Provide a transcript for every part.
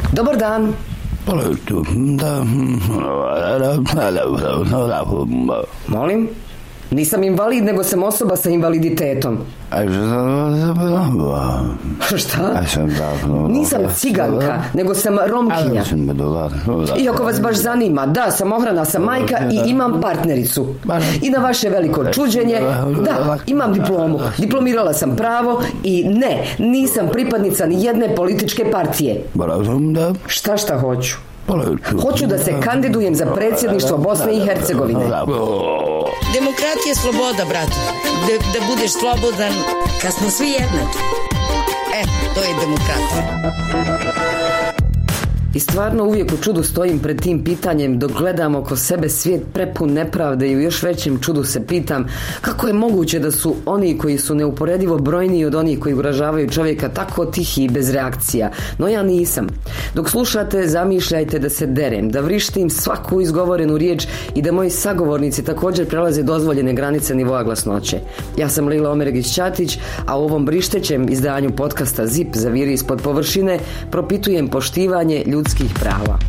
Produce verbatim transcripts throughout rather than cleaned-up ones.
Dobar dan. Molim? Nisam invalid, nego sam osoba sa invaliditetom. Šta? Nisam ciganka, nego sam Romkinja. Iako vas baš zanima, da, samohrana sam majka i imam partnericu. I na vaše veliko čuđenje, da, imam diplomu. Diplomirala sam pravo i ne, nisam pripadnica ni jedne političke partije. Šta šta hoću? Hoću da se kandidujem za predsjedništvo Bosne i Hercegovine. Demokratija je sloboda, brate. Da, da budeš slobodan kad smo svi jednaki. E, to je demokratija. I stvarno uvijek u čudu stojim pred tim pitanjem dok gledam oko sebe svijet prepun nepravde i u još većem čudu se pitam kako je moguće da su oni koji su neuporedivo brojniji od onih koji ugrožavaju čovjeka tako tihi i bez reakcija. No ja nisam. Dok slušate, zamišljajte da se derem, da vrištim svaku izgovorenu riječ i da moji sagovornici također prelaze dozvoljene granice nivoa glasnoće. Ja sam Lila Omeregić-Ćatić, a u ovom brištećem izdanju podcasta Zip zaviri ispod površine propitujem poštivanje ljudskih prava.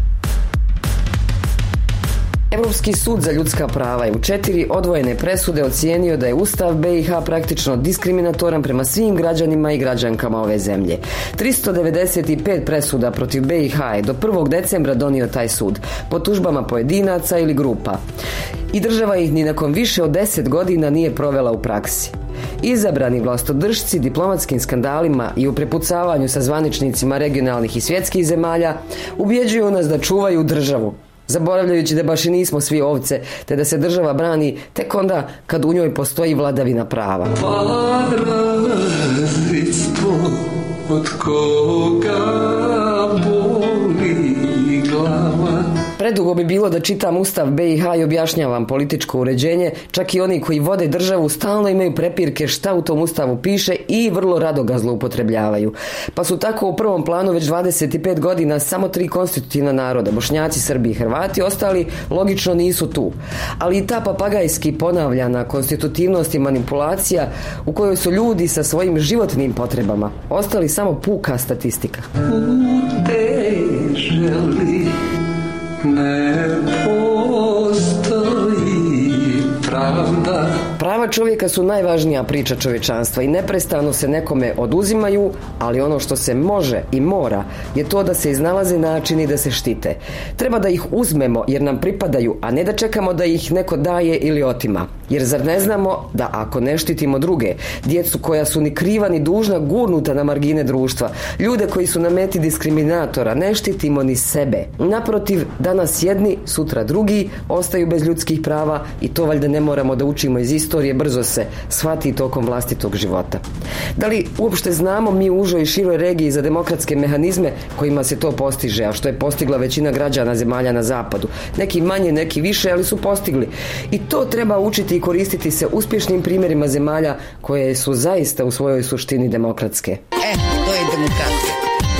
Europski sud za ljudska prava je u četiri odvojene presude ocijenio da je Ustav B i H praktično diskriminatoran prema svim građanima i građankama ove zemlje. tristo devedeset pet presuda protiv B i H je do prvog decembra donio taj sud, po tužbama pojedinaca ili grupa. I država ih ni nakon više od deset godina nije provela u praksi. Izabrani vlastodržci diplomatskim skandalima i u prepucavanju sa zvaničnicima regionalnih i svjetskih zemalja ubjeđuju nas da čuvaju državu, zaboravljajući da baš i nismo svi ovce, te da se država brani tek onda kad u njoj postoji vladavina prava. Od koga boli glava. Predugo bi bilo da čitam Ustav B i H i objašnjavam političko uređenje, čak i oni koji vode državu stalno imaju prepirke šta u tom Ustavu piše i vrlo rado ga zloupotrebljavaju. Pa su tako u prvom planu već dvadeset pet godina samo tri konstitutivna naroda, Bošnjaci, Srbi i Hrvati, ostali logično nisu tu. Ali i ta papagajski ponavljana konstitutivnost i manipulacija u kojoj su ljudi sa svojim životnim potrebama ostali samo puka statistika. Uteželi ne postoji pravda. Prava čovjeka su najvažnija priča čovječanstva i neprestano se nekome oduzimaju, ali ono što se može i mora je to da se iznalaze načini da se štite. Treba da ih uzmemo jer nam pripadaju, a ne da čekamo da ih neko daje ili otima. Jer zar ne znamo da ako ne štitimo druge, djecu koja su ni kriva ni dužna gurnuta na margine društva, ljude koji su na meti diskriminatora, ne štitimo ni sebe. Naprotiv, danas jedni, sutra drugi ostaju bez ljudskih prava i to valjda ne moramo da učimo iz istorije, brzo se shvati tokom vlastitog života. Da li uopšte znamo mi u užoj i široj regiji za demokratske mehanizme kojima se to postiže, a što je postigla većina građana zemalja na zapadu? Neki manje, neki više, ali su postigli. I to treba učiti i koristiti se uspješnim primjerima zemalja koje su zaista u svojoj suštini demokratske. E, to je demokratija.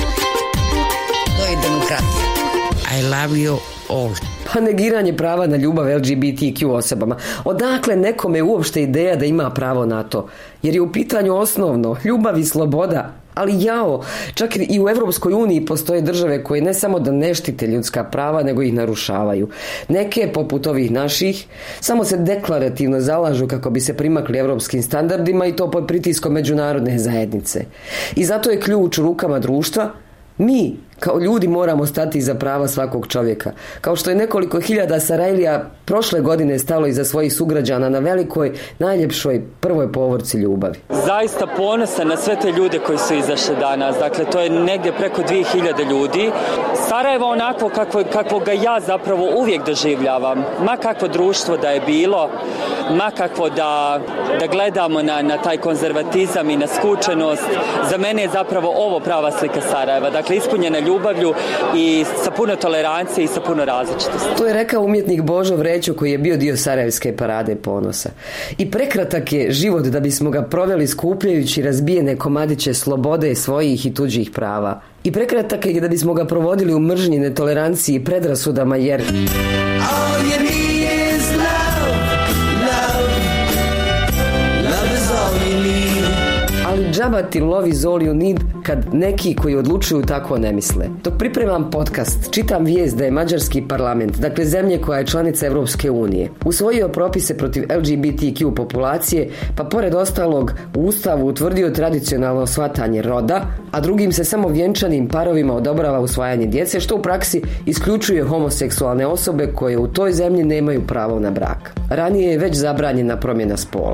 To je demokratija. I love you all. Pa negiranje prava na ljubav L G B T Q osobama. Odakle nekome uopšte ideja da ima pravo na to? Jer je u pitanju osnovno ljubav i sloboda. Ali jao, čak i u Europskoj uniji postoje države koje ne samo da ne štite ljudska prava, nego ih narušavaju. Neke, poput ovih naših, samo se deklarativno zalažu kako bi se primakli europskim standardima i to pod pritiskom međunarodne zajednice. I zato je ključ u rukama društva. Mi, kao ljudi, moramo stati iza prava svakog čovjeka. Kao što je nekoliko hiljada Sarajlija prošle godine stalo iza svojih sugrađana na velikoj, najljepšoj prvoj povorci ljubavi. Zaista ponosan na sve te ljude koji su izašli danas. Dakle, to je negdje preko dvije hiljade ljudi. Sarajevo onako kakvo, kakvo ga ja zapravo uvijek doživljavam. Ma kakvo društvo da je bilo, ma kakvo da, da gledamo na, na taj konzervatizam i na skučenost. Za mene je zapravo ovo prava slika Sarajeva. Dakle, ispunjena ljubavlju i sa puno tolerancije i sa puno različitosti. To je rekao umjetnik Božo Vrećo koji je bio dio Sarajevske parade ponosa. I prekratak je život da bismo ga proveli skupljajući razbijene komadiće slobode svojih i tuđih prava. I prekratak je da bismo ga provodili u mržnji, netoleranciji i predrasudama jer... All you need is love, love, love is all you need. Ali Džaba ti love is all you need kad neki koji odlučuju tako ne misle. Dok pripremam podcast, čitam vijest da je mađarski parlament, dakle zemlje koja je članica Evropske unije, usvojio propise protiv L G B T Q populacije, pa pored ostalog u Ustavu utvrdio tradicionalno shvatanje roda, a drugim se samo vjenčanim parovima odobrava usvajanje djece, što u praksi isključuje homoseksualne osobe koje u toj zemlji nemaju pravo na brak. Ranije je već zabranjena promjena spola.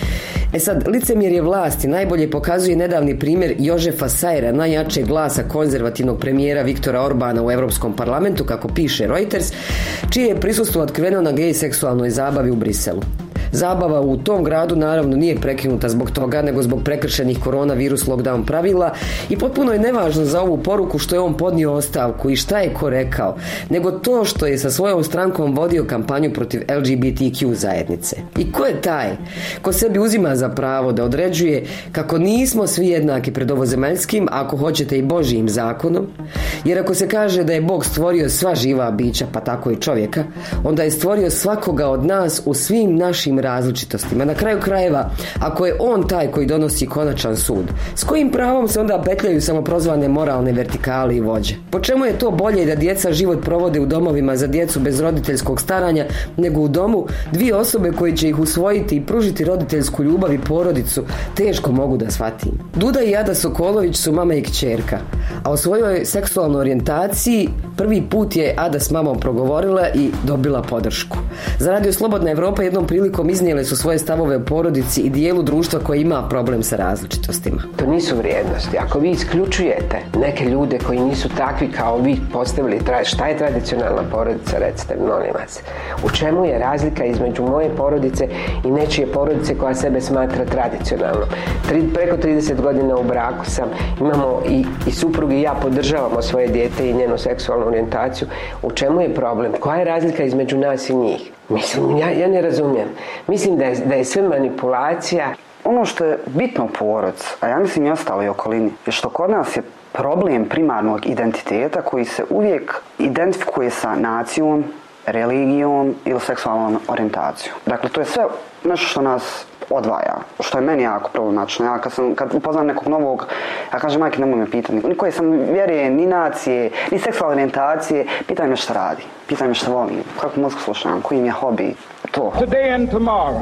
E sad, licemjerje vlasti najbolje pokazuje nedavni primjer Jožefa Sajera, najjačeg glasa konzervativnog premijera Viktora Orbana u Europskom parlamentu, kako piše Reuters, čije je prisustvo otkriveno na gej seksualnoj zabavi u Briselu. Zabava u tom gradu naravno nije prekinuta zbog toga, nego zbog prekršenih koronavirus lockdown pravila i potpuno je nevažno za ovu poruku što je on podnio ostavku i šta je ko rekao, nego to što je sa svojom strankom vodio kampanju protiv L G B T Q zajednice. I ko je taj ko sebi uzima za pravo da određuje kako nismo svi jednaki pred ovozemaljskim, ako hoćete i Božijim zakonom, jer ako se kaže da je Bog stvorio sva živa bića, pa tako i čovjeka, onda je stvorio svakoga od nas u svim našim različitostima. Na kraju krajeva, ako je on taj koji donosi konačan sud, s kojim pravom se onda petljaju samoprozvane moralne vertikale i vođe? Po čemu je to bolje da djeca život provode u domovima za djecu bez roditeljskog staranja, nego u domu dvije osobe koje će ih usvojiti i pružiti roditeljsku ljubav i porodicu? Teško mogu da shvatim. Duda i Ada Sokolović su mama i kćerka, a o svojoj seksualnoj orijentaciji prvi put je Ada s mamom progovorila i dobila podršku. Za Radio Slobodna Evropa jednom prilikom iznijele su svoje stavove u porodici i dijelu društva koji ima problem sa različitostima. To nisu vrijednosti. Ako vi isključujete neke ljude koji nisu takvi kao vi postavili, šta je tradicionalna porodica, recite, molim vas. U čemu je razlika između moje porodice i nečije porodice koja sebe smatra tradicionalno? Tri, preko trideset godina u braku sam, imamo i, i suprug i ja podržavamo svoje dijete i njenu seksualnu orijentaciju. U čemu je problem? Koja je razlika između nas i njih? Mislim, ja, ja ne razumijem. Mislim da je, da je sve manipulacija. Ono što je bitno u porodci, a ja mislim i ostaloj okolini, je što kod nas je problem primarnog identiteta koji se uvijek identifikuje sa nacijom, religijom ili seksualnom orijentacijom. Dakle, to je sve nešto što nas odvaja, što je meni jako problematično. Ja kad, sam, kad upoznam nekog novog, ja kažem, majke, nemoj me pitati, ni koje sam vjerije, ni nacije, ni seksualne orijentacije, pitaj me šta radi, pitaj me šta volim, kakvu muziku slušam, koji im je hobi, to. Today and tomorrow,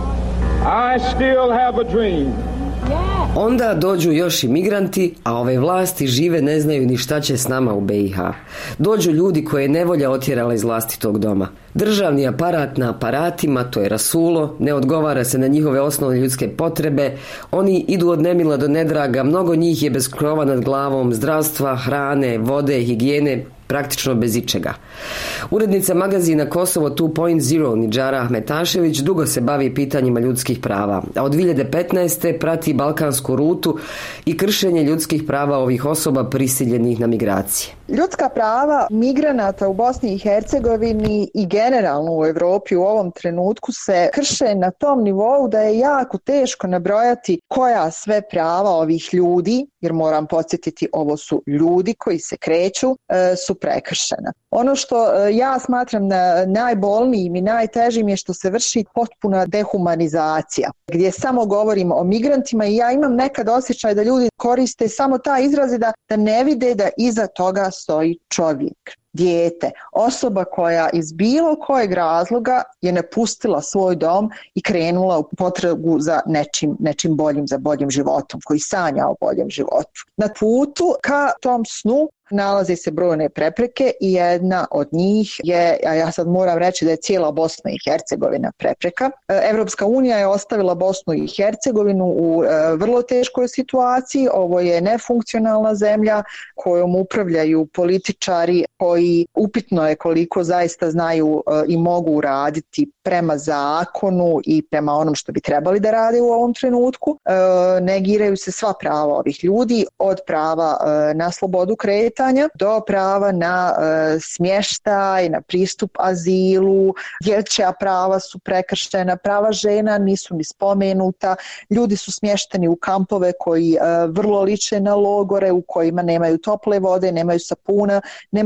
I still have a dream. Onda dođu još i migranti, a ove vlasti žive ne znaju ni šta će s nama u B i H. Dođu ljudi koje je nevolja otjerala iz vlastitog doma. Državni aparat na aparatima, to je rasulo, ne odgovara se na njihove osnovne ljudske potrebe, oni idu od nemila do nedraga, mnogo njih je bez krova nad glavom, zdravstva, hrane, vode, higijene, praktično bez ičega. Urednica magazina Kosovo two point zero Nidžara Ahmetašević dugo se bavi pitanjima ljudskih prava, a od dvije hiljade petnaeste prati balkansku rutu i kršenje ljudskih prava ovih osoba prisiljenih na migracije. Ljudska prava migranata u Bosni i Hercegovini i generalno u Europi u ovom trenutku se krše na tom nivou da je jako teško nabrojati koja sve prava ovih ljudi, jer moram podsjetiti, ovo su ljudi koji se kreću, su prekršena. Ono što ja smatram najbolnijim i najtežim je što se vrši potpuna dehumanizacija, gdje samo govorimo o migrantima i ja imam nekad osjećaj da ljudi koriste samo taj izraz da, da ne vide da iza toga stoji čovjek, dijete, osoba koja iz bilo kojeg razloga je napustila svoj dom i krenula u potragu za nečim, nečim boljim, za boljim životom, koji sanja o boljem životu. Na putu ka tom snu nalaze se brojne prepreke i jedna od njih je, a ja sad moram reći da je cijela Bosna i Hercegovina prepreka. Evropska unija je ostavila Bosnu i Hercegovinu u vrlo teškoj situaciji. Ovo je nefunkcionalna zemlja kojom upravljaju političari koji upitno je koliko zaista znaju i mogu raditi prema zakonu i prema onom što bi trebali da rade u ovom trenutku. Negiraju se sva prava ovih ljudi, od prava na slobodu kretanja do prava na e, smještaj, na pristup azilu, dječja prava su prekršena, prava žena nisu ni spomenuta, ljudi su smješteni u kampove koji e, vrlo liče na logore u kojima nemaju tople vode, nemaju sapuna, nemaju dovoljno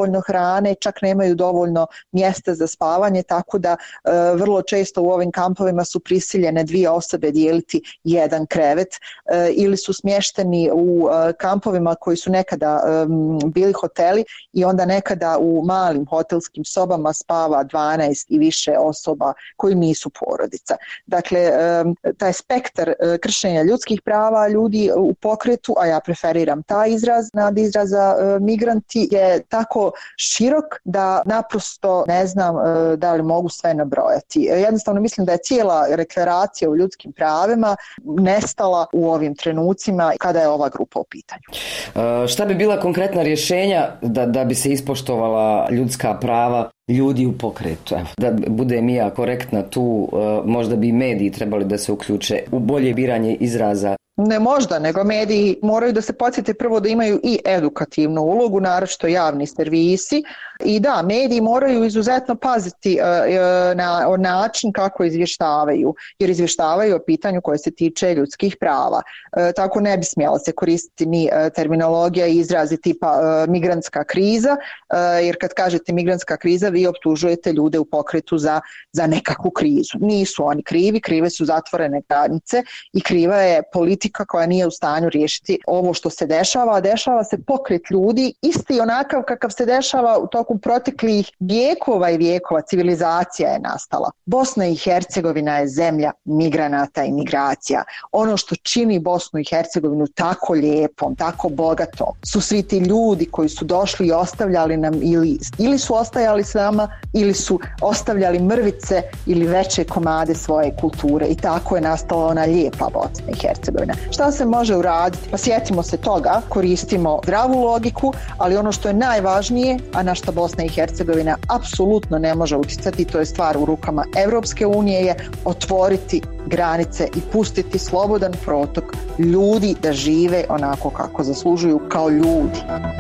dovoljno hrane, čak nemaju dovoljno mjesta za spavanje, tako da e, vrlo često u ovim kampovima su prisiljene dvije osobe dijeliti jedan krevet e, ili su smješteni u e, kampovima koji su nekada e, bili hoteli i onda nekada u malim hotelskim sobama spava dvanaest i više osoba koji nisu porodica. Dakle, e, taj spektar e, kršenja ljudskih prava ljudi u pokretu, a ja preferiram taj izraz nad izraza e, migranti, je tako širok da naprosto ne znam e, da li mogu sve nabrojati. E, jednostavno mislim da je cijela deklaracija o ljudskim pravima nestala u ovim trenucima kada je ova grupa u pitanju. E, šta bi bila konkretna rješenja da, da bi se ispoštovala ljudska prava ljudi u pokretu? Evo, da bude mi ja korektna tu, e, možda bi mediji trebali da se uključe u bolje biranje izraza. Ne možda, nego mediji moraju da se podsjete prvo da imaju i edukativnu ulogu, naročito javni servisi. I da, mediji moraju izuzetno paziti uh, na način kako izvještavaju, jer izvještavaju o pitanju koje se tiče ljudskih prava. Uh, tako ne bi smjela se koristiti ni uh, terminologija i izrazi tipa uh, migrantska kriza, uh, jer kad kažete migrantska kriza vi optužujete ljude u pokretu za, za nekakvu krizu. Nisu oni krivi, krive su zatvorene granice i kriva je politika koja nije u stanju riješiti ovo što se dešava, a dešava se pokret ljudi isti onakav kakav se dešava u toku proteklih vijekova i vijekova. Civilizacija je nastala. Bosna i Hercegovina je zemlja migranata i migracija. Ono što čini Bosnu i Hercegovinu tako lijepom, tako bogatom, su svi ti ljudi koji su došli i ostavljali nam ili, ili su ostajali s nama ili su ostavljali mrvice ili veće komade svoje kulture i tako je nastala ona lijepa Bosna i Hercegovina. Šta se može uraditi? Pa sjetimo se toga, koristimo zdravu logiku, ali ono što je najvažnije, a na što Bosna i Hercegovina apsolutno ne može utjecati, to je stvar u rukama Evropske unije, je otvoriti granice i pustiti slobodan protok ljudi da žive onako kako zaslužuju kao ljudi.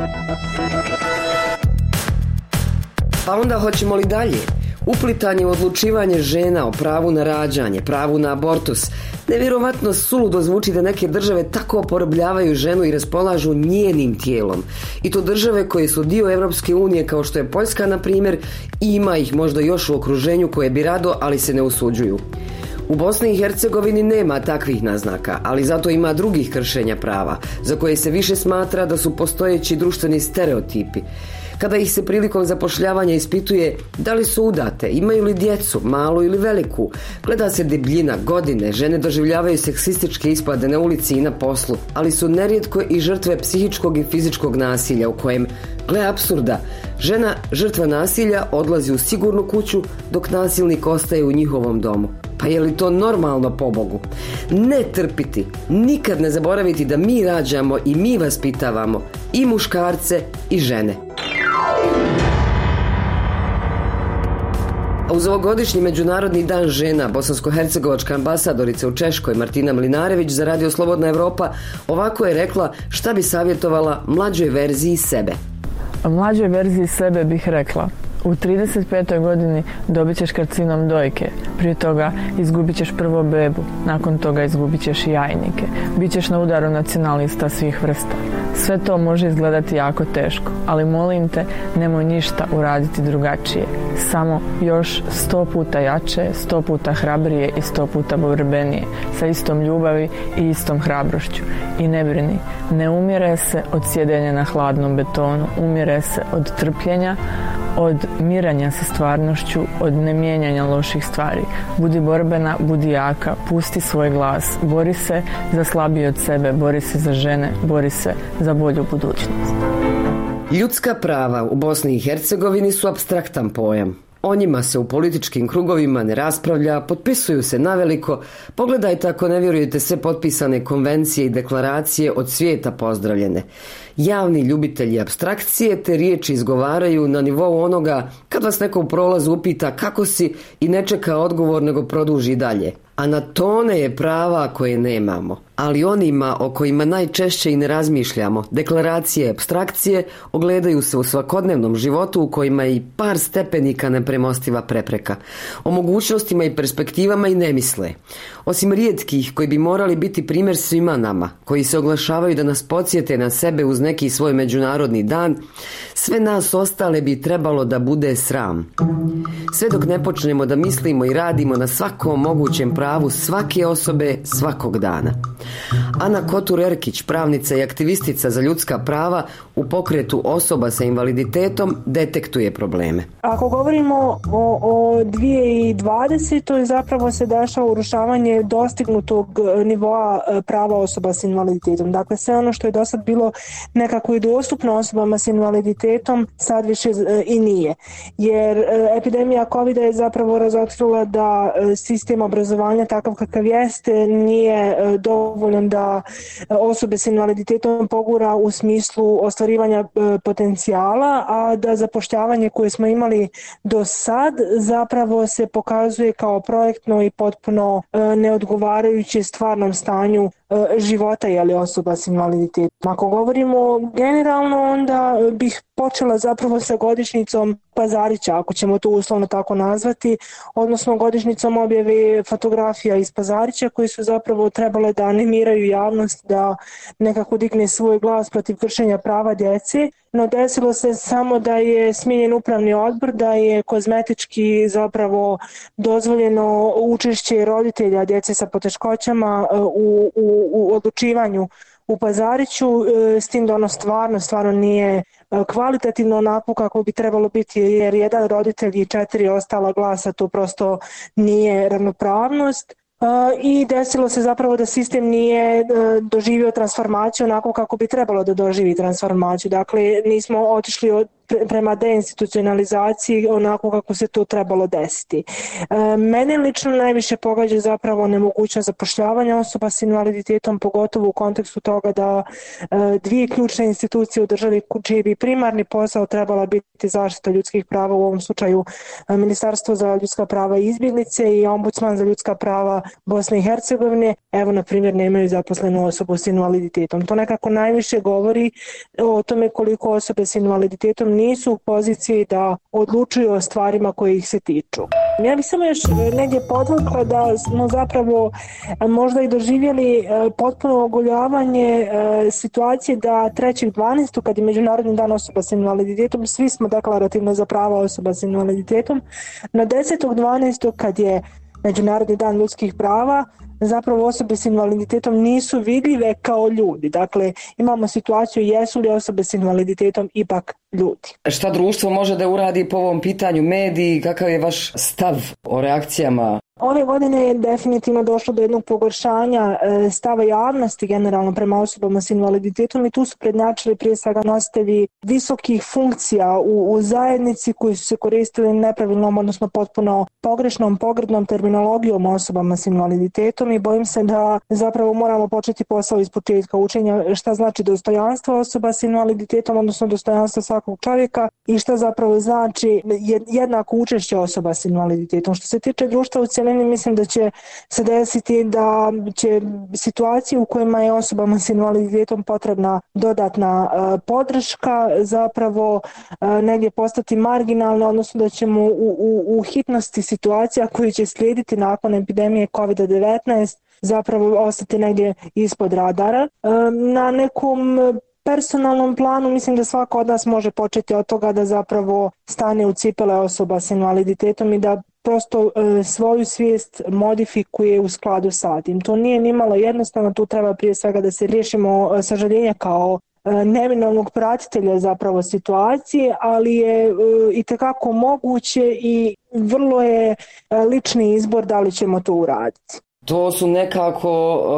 Pa onda hoćemo li dalje? Uplitanje u odlučivanje žena o pravu na rađanje, pravu na abortus. Nevjerovatno suludo zvuči da neke države tako oporobljavaju ženu i raspolažu njenim tijelom. I to države koje su dio Evropske unije kao što je Poljska, na primjer, i ima ih možda još u okruženju koje bi rado, ali se ne usuđuju. U Bosni i Hercegovini nema takvih naznaka, ali zato ima drugih kršenja prava, za koje se više smatra da su postojeći društveni stereotipi. Kada ih se prilikom zapošljavanja ispituje da li su udate, imaju li djecu, malu ili veliku, gleda se debljina, godine, žene doživljavaju seksističke ispade na ulici i na poslu, ali su nerijetko i žrtve psihičkog i fizičkog nasilja u kojem, gle apsurda, žena žrtva nasilja odlazi u sigurnu kuću dok nasilnik ostaje u njihovom domu. Pa je li to normalno, pobogu? Ne trpiti, nikad ne zaboraviti da mi rađamo i mi vaspitavamo i muškarce i žene. A uz ovogodišnji Međunarodni dan žena, bosansko-hercegovačka ambasadorica u Češkoj Martina Mlinarević za Radio Slobodna Evropa ovako je rekla šta bi savjetovala mlađoj verziji sebe. Mlađoj verziji sebe bih rekla: u trideset petoj godini dobit ćeš karcinom dojke, prije toga izgubit ćeš prvo bebu, nakon toga izgubit ćeš i jajnike, bit ćeš na udaru nacionalista svih vrsta. Sve to može izgledati jako teško, ali molim te, nemoj ništa uraditi drugačije. Samo još sto puta jače, sto puta hrabrije i sto puta borbenije, sa istom ljubavi i istom hrabrošću. I ne brini, ne umire se od sjedenja na hladnom betonu, umire se od trpljenja, od miranja sa stvarnošću, od nemijenjanja loših stvari. Budi borbena, budi jaka, pusti svoj glas, bori se za slabije od sebe, bori se za žene, bori se za bolju budućnost. Ljudska prava u Bosni i Hercegovini su apstraktan pojam. O njima se u političkim krugovima ne raspravlja, potpisuju se naveliko. Pogledajte ako ne vjerujete sve potpisane konvencije i deklaracije od svijeta pozdravljene. Javni ljubitelji apstrakcije te riječi izgovaraju na nivou onoga kad vas neko u prolazu upita kako si i ne čeka odgovor nego produži dalje. A na tone je prava koje nemamo. ali onima o kojima najčešće i ne razmišljamo. Deklaracije, apstrakcije ogledaju se u svakodnevnom životu u kojima je i par stepenika nepremostiva prepreka. O mogućnostima i perspektivama i ne misle. Osim rijetkih koji bi morali biti primjer svima nama, koji se oglašavaju da nas podsjete na sebe uz neki svoj međunarodni dan, sve nas ostale bi trebalo da bude sram. Sve dok ne počnemo da mislimo i radimo na svakom mogućem pravu svake osobe svakog dana. Ana Kotur-Erkić, pravnica i aktivistica za ljudska prava u pokretu osoba sa invaliditetom, detektuje probleme. Ako govorimo o, o dvije tisuće dvadesetoj zapravo se dešava urušavanje dostignutog nivoa prava osoba s invaliditetom. Dakle, sve ono što je do sad bilo nekako i dostupno osobama s invaliditetom sad više i nije. Jer epidemija kovida je zapravo razotkrila da sistem obrazovanja takav kakav jeste nije dovoljan da osobe s invaliditetom pogura u smislu ostvarivanja potencijala, a da zapošljavanje koje smo imali do sad zapravo se pokazuje kao projektno i potpuno neodgovarajuće stvarnom stanju života je li osoba s invaliditetom. Ako govorimo generalno, onda bih počela zapravo sa godišnjicom Pazarića, ako ćemo to uslovno tako nazvati, odnosno godišnjicom objave fotografija iz Pazarića koji su zapravo trebale da animiraju javnost da nekako digne svoj glas protiv kršenja prava djece. No desilo se samo da je smijenjen upravni odbor, da je kozmetički zapravo dozvoljeno učešće roditelja djece sa poteškoćama u, u, u odlučivanju u Pazariću, s tim da ono stvarno, stvarno nije kvalitativno onako kako bi trebalo biti, jer jedan roditelj i četiri ostala glasa, to prosto nije ravnopravnost. I desilo se zapravo da sistem nije doživio transformaciju onako kako bi trebalo da doživi transformaciju. Dakle, nismo otišli od prema deinstitucionalizaciji onako kako se to trebalo desiti. E, mene lično najviše pogađa zapravo nemogućnost zapošljavanja osoba s invaliditetom, pogotovo u kontekstu toga da e, dvije ključne institucije u državi čiji bi primarni posao trebala biti zaštita ljudskih prava, u ovom slučaju e, Ministarstvo za ljudska prava i izbjeglice i Ombudsman za ljudska prava Bosne i Hercegovine, evo na primjer nemaju zaposlenu osobu s invaliditetom. To nekako najviše govori o tome koliko osobe s invaliditetom nisu u poziciji da odlučuju o stvarima koje ih se tiču. Ja bih samo još negdje podvukla da smo zapravo možda i doživjeli potpuno ogoljavanje situacije da trećeg dvanaestog kad je Međunarodni dan osoba s invaliditetom, svi smo deklarativno za prava osoba s invaliditetom, na desetog dvanaestog kad je Međunarodni dan ljudskih prava, zapravo osobe s invaliditetom nisu vidljive kao ljudi. Dakle, imamo situaciju jesu li osobe s invaliditetom ipak ljudi. Šta društvo može da uradi po ovom pitanju, mediji, kakav je vaš stav o reakcijama? Ove godine je definitivno došlo do jednog pogoršanja stava javnosti generalno prema osobama s invaliditetom i tu su prednjačili prije svega nositelji visokih funkcija u, u zajednici koji su se koristili nepravilnom, odnosno potpuno pogrešnom, pogrdnom terminologijom osobama s invaliditetom i bojim se da zapravo moramo početi posao iz početka učenja šta znači dostojanstvo osoba s invaliditetom, odnosno dostojanstvo svakog čovjeka i šta zapravo znači jednako učešće osoba s invaliditetom. Što se tiče društva u cijelini, mislim da će se desiti da će situacije u kojima je osobama s invaliditetom potrebna dodatna uh, podrška zapravo uh, negdje postati marginalne, odnosno da ćemo u, u, u hitnosti situacija koji će slijediti nakon epidemije kovid devetnaest zapravo ostati negdje ispod radara. Uh, na nekom personalnom planu mislim da svako od nas može početi od toga da zapravo stane u cipele osoba s invaliditetom i da prosto e, svoju svijest modifikuje u skladu sa tim. To nije nimalo jednostavno, tu treba prije svega da se riješimo e, sažaljenja kao e, neminovnog pratitelja zapravo situacije, ali je e, itekako moguće i vrlo je e, lični izbor da li ćemo to uraditi. To su nekako,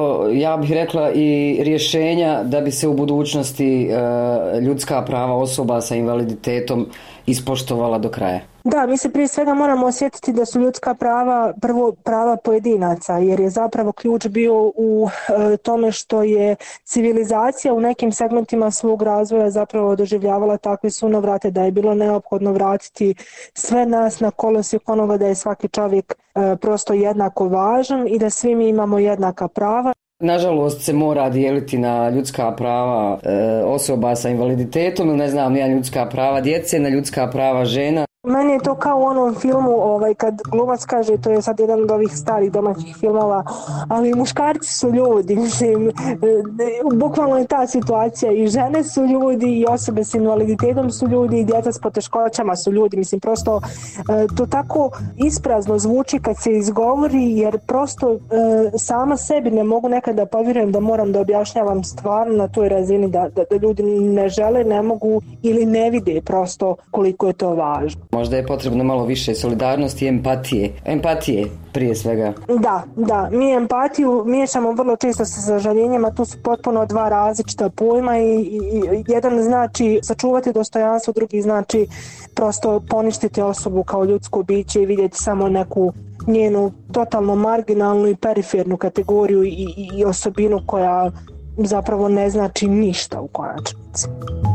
ja bih rekla, i rješenja da bi se u budućnosti ljudska prava osoba sa invaliditetom ispoštovala do kraja. Da, mi se prije svega moramo osjetiti da su ljudska prava prvo prava pojedinaca, jer je zapravo ključ bio u e, tome što je civilizacija u nekim segmentima svog razvoja zapravo doživljavala takve sunovrate da je bilo neophodno vratiti sve nas na kolosijek onoga da je svaki čovjek e, prosto jednako važan i da svi mi imamo jednaka prava. Nažalost se mora dijeliti na ljudska prava e, osoba sa invaliditetom ili ne znam, ja ljudska prava djece, na ljudska prava žena. Meni je to kao u onom filmu ovaj, kad glumac kaže, to je sad jedan od ovih starih domaćih filmova, ali muškarci su ljudi, mislim, bukvalno je ta situacija, i žene su ljudi i osobe s invaliditetom su ljudi i djeca s poteškoćama su ljudi, mislim, prosto to tako isprazno zvuči kad se izgovori, jer prosto sama sebi ne mogu nekad da povjerujem da moram da objašnjavam stvarno na toj razini da, da, da ljudi ne žele, ne mogu ili ne vide prosto koliko je to važno. Možda je potrebno malo više solidarnosti i empatije. Empatije prije svega. Da, da. Mi empatiju miješamo vrlo često sa sažaljenjem, a tu su potpuno dva različita pojma i, i, i jedan znači sačuvati dostojanstvo, drugi znači prosto poništiti osobu kao ljudsko biće i vidjeti samo neku njenu totalno marginalnu i perifernu kategoriju i, i, i osobinu koja zapravo ne znači ništa u konačnici.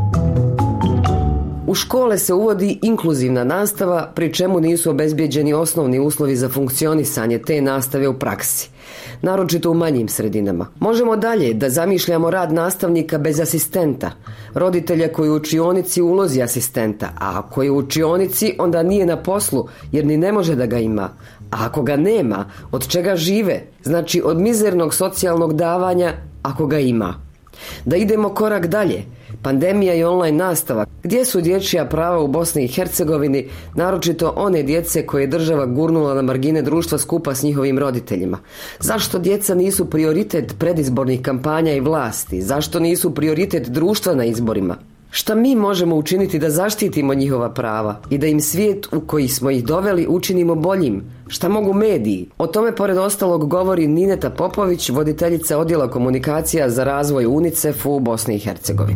U škole se uvodi inkluzivna nastava, pri čemu nisu obezbijeđeni osnovni uslovi za funkcionisanje te nastave u praksi, naročito u manjim sredinama. Možemo dalje da zamišljamo rad nastavnika bez asistenta, roditelja koji u učionici u ulozi asistenta, a koji u učionici onda nije na poslu jer ni ne može da ga ima. A ako ga nema, od čega žive? Znači od mizernog socijalnog davanja ako ga ima. Da idemo korak dalje. Pandemija i online nastava. Gdje su dječja prava u Bosni i Hercegovini, naročito one djece koje je država gurnula na margine društva skupa s njihovim roditeljima? Zašto djeca nisu prioritet predizbornih kampanja i vlasti? Zašto nisu prioritet društva na izborima? Šta mi možemo učiniti da zaštitimo njihova prava i da im svijet u koji smo ih doveli učinimo boljim? Šta mogu mediji? O tome pored ostalog govori Nineta Popović, voditeljica odjela komunikacija za razvoj UNICEF u Bosni i Hercegovini.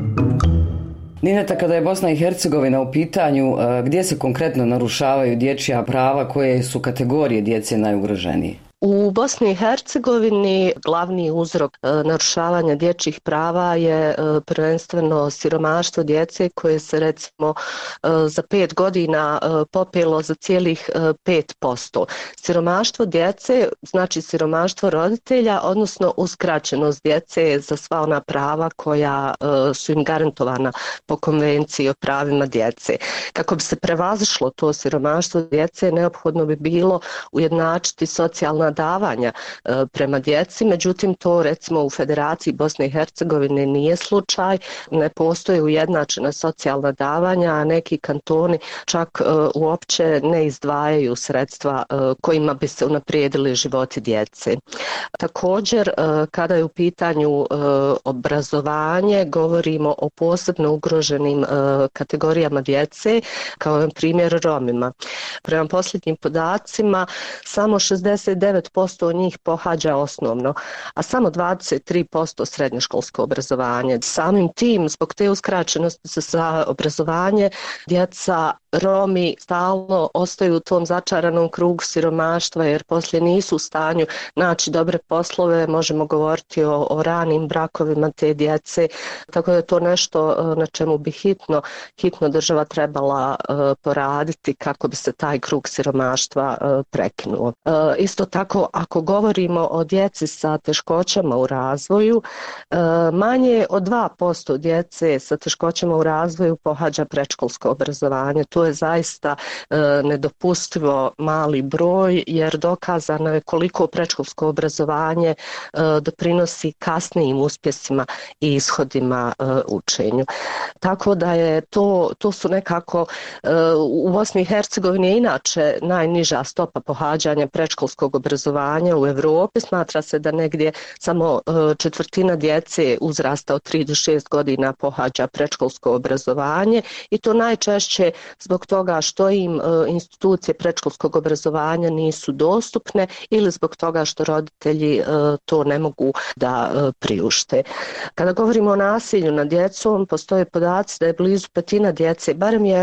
Nineta, kada je Bosna i Hercegovina u pitanju, gdje se konkretno narušavaju dječja prava, koje su kategorije djece najugroženije? U Bosni i Hercegovini glavni uzrok e, narušavanja dječjih prava je e, prvenstveno siromaštvo djece koje se recimo e, za pet godina e, popelo za cijelih e, pet posto. Siromaštvo djece znači siromaštvo roditelja, odnosno uskraćenost djece za sva ona prava koja e, su im garantovana po konvenciji o pravima djece. Kako bi se prevazišlo to siromaštvo djece, neophodno bi bilo ujednačiti socijalna davanja e, prema djeci, međutim to recimo u Federaciji Bosne i Hercegovine nije slučaj, ne postoje ujednačena socijalna davanja, a neki kantoni čak e, uopće ne izdvajaju sredstva e, kojima bi se unaprijedili životi djece. Također, e, kada je u pitanju e, obrazovanje, govorimo o posebno ugroženim e, kategorijama djece, kao na primjer Romima. Prema posljednjim podacima, samo šezdeset devet posto njih pohađa osnovno, a samo dvadeset tri posto srednjoškolsko obrazovanje. Samim tim, zbog te uskraćenosti za obrazovanje, djeca Romi stalno ostaju u tom začaranom krugu siromaštva jer poslije nisu u stanju naći dobre poslove, možemo govoriti o, o ranim brakovima te djece, tako da je to nešto na čemu bi hitno, hitno država trebala uh, poraditi kako bi se taj krug siromaštva uh, prekinuo. Uh, isto tako, ako govorimo o djeci sa teškoćama u razvoju, uh, manje od dva posto djece sa teškoćama u razvoju pohađa predškolsko obrazovanje. To je zaista e, nedopustivo mali broj jer dokazano je koliko predškolsko obrazovanje e, doprinosi kasnijim uspjesima i ishodima e, učenju. Tako da je to, to su nekako e, u Bosni i Hercegovini je inače najniža stopa pohađanja predškolskog obrazovanja u Europi. Smatra se da negdje samo e, četvrtina djece uzrasta od tri do šest godina pohađa predškolsko obrazovanje i to najčešće zbog toga što im e, institucije predškolskog obrazovanja nisu dostupne ili zbog toga što roditelji e, to ne mogu da e, priušte. Kada govorimo o nasilju nad djecom, postoje podaci da je blizu petina djece, barem jednom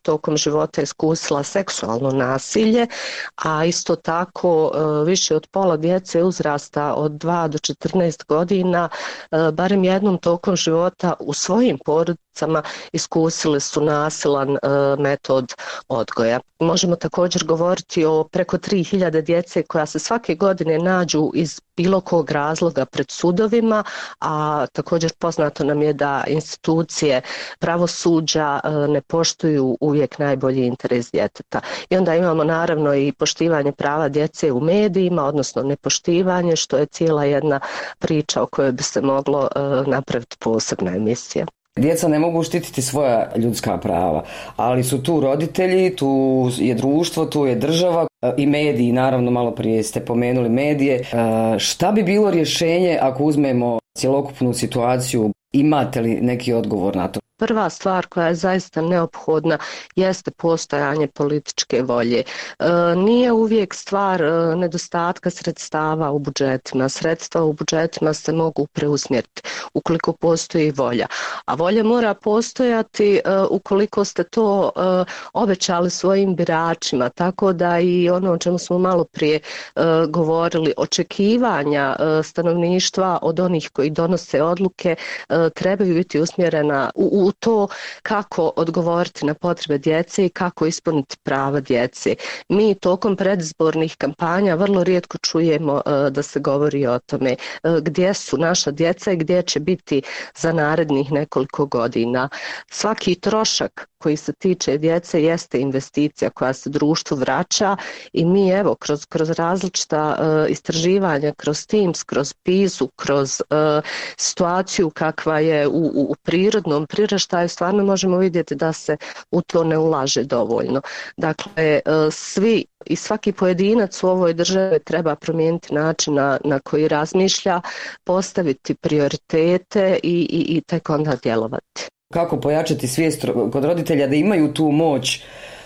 tokom života iskusila seksualno nasilje, a isto tako više od pola djece uzrasta od dva do četrnaest godina barem jednom tokom života u svojim porodicama iskusile su nasilan metod odgoja. Možemo također govoriti o preko tri hiljade djece koja se svake godine nađu iz bilo kog razloga pred sudovima, a također poznato nam je da institucije pravosuđa ne poštuju uvijek najbolji interes djeteta. I onda imamo naravno i poštivanje prava djece u medijima, odnosno nepoštivanje, što je cijela jedna priča o kojoj bi se moglo napraviti posebna emisija. Djeca ne mogu štititi svoja ljudska prava, ali su tu roditelji, tu je društvo, tu je država i mediji, naravno malo prije ste pomenuli medije. Šta bi bilo rješenje ako uzmemo cjelokupnu situaciju? Imate li neki odgovor na to? Prva stvar koja je zaista neophodna jeste postojanje političke volje. E, nije uvijek stvar e, nedostatka sredstava u budžetima. Sredstva u budžetima se mogu preusmjeriti ukoliko postoji volja. A volja mora postojati e, ukoliko ste to e, obećali svojim biračima. Tako da i ono o čemu smo malo prije e, govorili, očekivanja e, stanovništva od onih koji donose odluke e, trebaju biti usmjerena u u to kako odgovoriti na potrebe djece i kako ispuniti prava djece. Mi tokom predizbornih kampanja vrlo rijetko čujemo uh, da se govori o tome uh, gdje su naša djeca i gdje će biti za narednih nekoliko godina. Svaki trošak koji se tiče djece jeste investicija koja se društvu vraća i mi evo kroz, kroz različita uh, istraživanja, kroz Teams, kroz PISA, kroz uh, situaciju kakva je u, u, u prirodnom priraštaju, stvarno možemo vidjeti da se u to ne ulaže dovoljno. Dakle, uh, svi i svaki pojedinac u ovoj državi treba promijeniti način na, na koji razmišlja, postaviti prioritete i, i, i tek onda djelovati. Kako pojačati svijest kod roditelja da imaju tu moć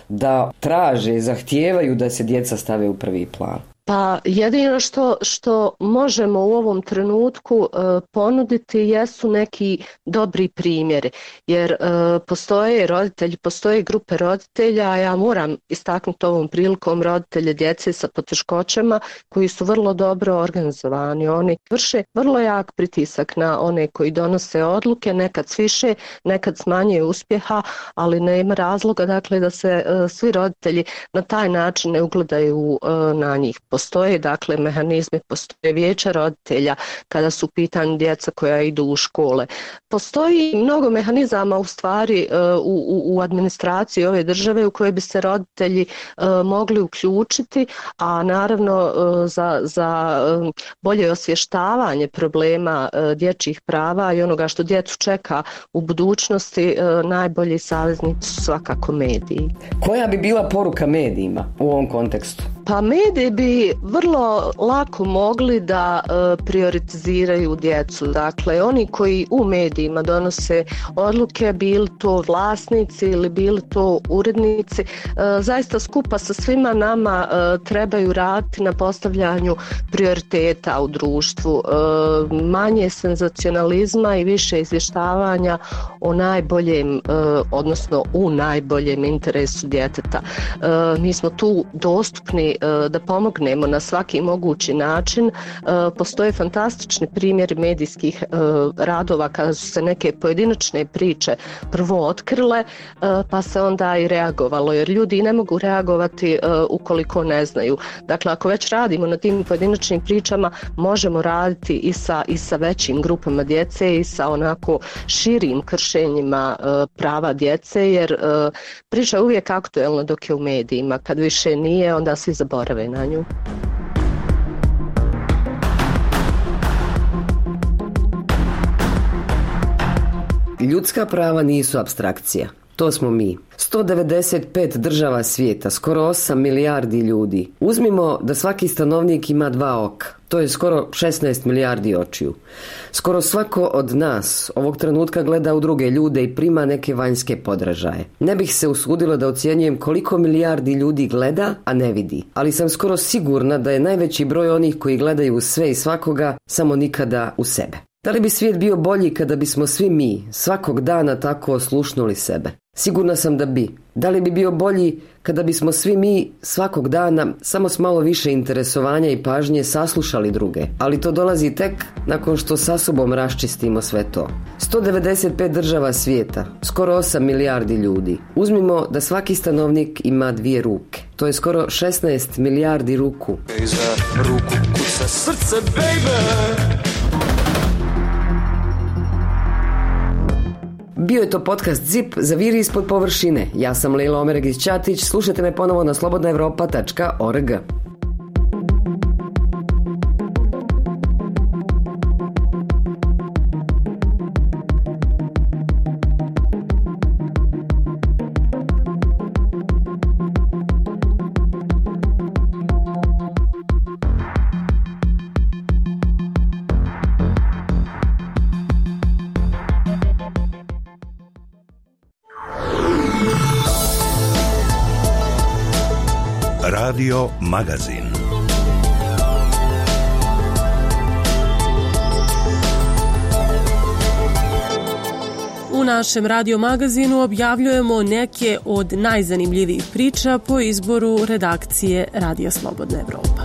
da traže, zahtijevaju da se djeca stave u prvi plan? Pa jedino što, što možemo u ovom trenutku e, ponuditi jesu neki dobri primjeri, jer e, postoje roditelji, postoje grupe roditelja, a ja moram istaknuti ovom prilikom roditelje djece sa poteškoćama koji su vrlo dobro organizovani. Oni vrše vrlo jak pritisak na one koji donose odluke, nekad s više, nekad s manje uspjeha, ali nema razloga dakle da se e, svi roditelji na taj način ne ugledaju e, na njih. Postoje dakle mehanizmi, postoje vijeća roditelja kada su u pitanju djeca koja idu u škole. Postoji mnogo mehanizama u stvari u, u, u administraciji ove države u koje bi se roditelji uh, mogli uključiti, a naravno uh, za, za uh, bolje osvještavanje problema uh, dječjih prava i onoga što djecu čeka u budućnosti, uh, najbolji saveznici su svakako mediji. Koja bi bila poruka medijima u ovom kontekstu? Pa mediji bi vrlo lako mogli da e, prioritiziraju djecu. Dakle, oni koji u medijima donose odluke, bili to vlasnici ili bili to urednici, e, zaista skupa sa svima nama e, trebaju raditi na postavljanju prioriteta u društvu. E, manje senzacionalizma i više izvještavanja o najboljem, e, odnosno u najboljem interesu djeteta. E, mi smo tu dostupni e, da pomognemo na svaki mogući način. Postoje fantastični primjeri medijskih radova kada su se neke pojedinačne priče prvo otkrile, pa se onda i reagovalo, jer ljudi ne mogu reagovati ukoliko ne znaju. Dakle, ako već radimo na tim pojedinačnim pričama, možemo raditi i sa, i sa većim grupama djece i sa onako širim kršenjima prava djece, jer priča je uvijek aktuelna dok je u medijima. Kad više nije, onda svi zaborave na nju. Ljudska prava nisu apstrakcija. To smo mi. sto devedeset pet država svijeta, skoro osam milijardi ljudi. Uzmimo da svaki stanovnik ima dva oka. To je skoro šesnaest milijardi očiju. Skoro svako od nas ovog trenutka gleda u druge ljude i prima neke vanjske podražaje. Ne bih se usudila da ocjenjujem koliko milijardi ljudi gleda, a ne vidi. Ali sam skoro sigurna da je najveći broj onih koji gledaju sve i svakoga, samo nikada u sebe. Da li bi svijet bio bolji kada bismo svi mi svakog dana tako oslušnuli sebe? Sigurna sam da bi. Da li bi bio bolji kada bismo svi mi svakog dana samo s malo više interesovanja i pažnje saslušali druge? Ali to dolazi tek nakon što sa sobom raščistimo sve to. sto devedeset pet država svijeta, skoro osam milijardi ljudi. Uzmimo da svaki stanovnik ima dvije ruke. To je skoro šesnaest milijardi ruku. Za ruku kuca srce, baby. Bio je to podcast Zip, Zaviri ispod površine. Ja sam Lejla Omeregić-Ćatić, slušajte me ponovo na slobodna evropa tačka org. Radio Magazin. U našem radio magazinu objavljujemo neke od najzanimljivijih priča po izboru redakcije Radija Slobodna Evropa.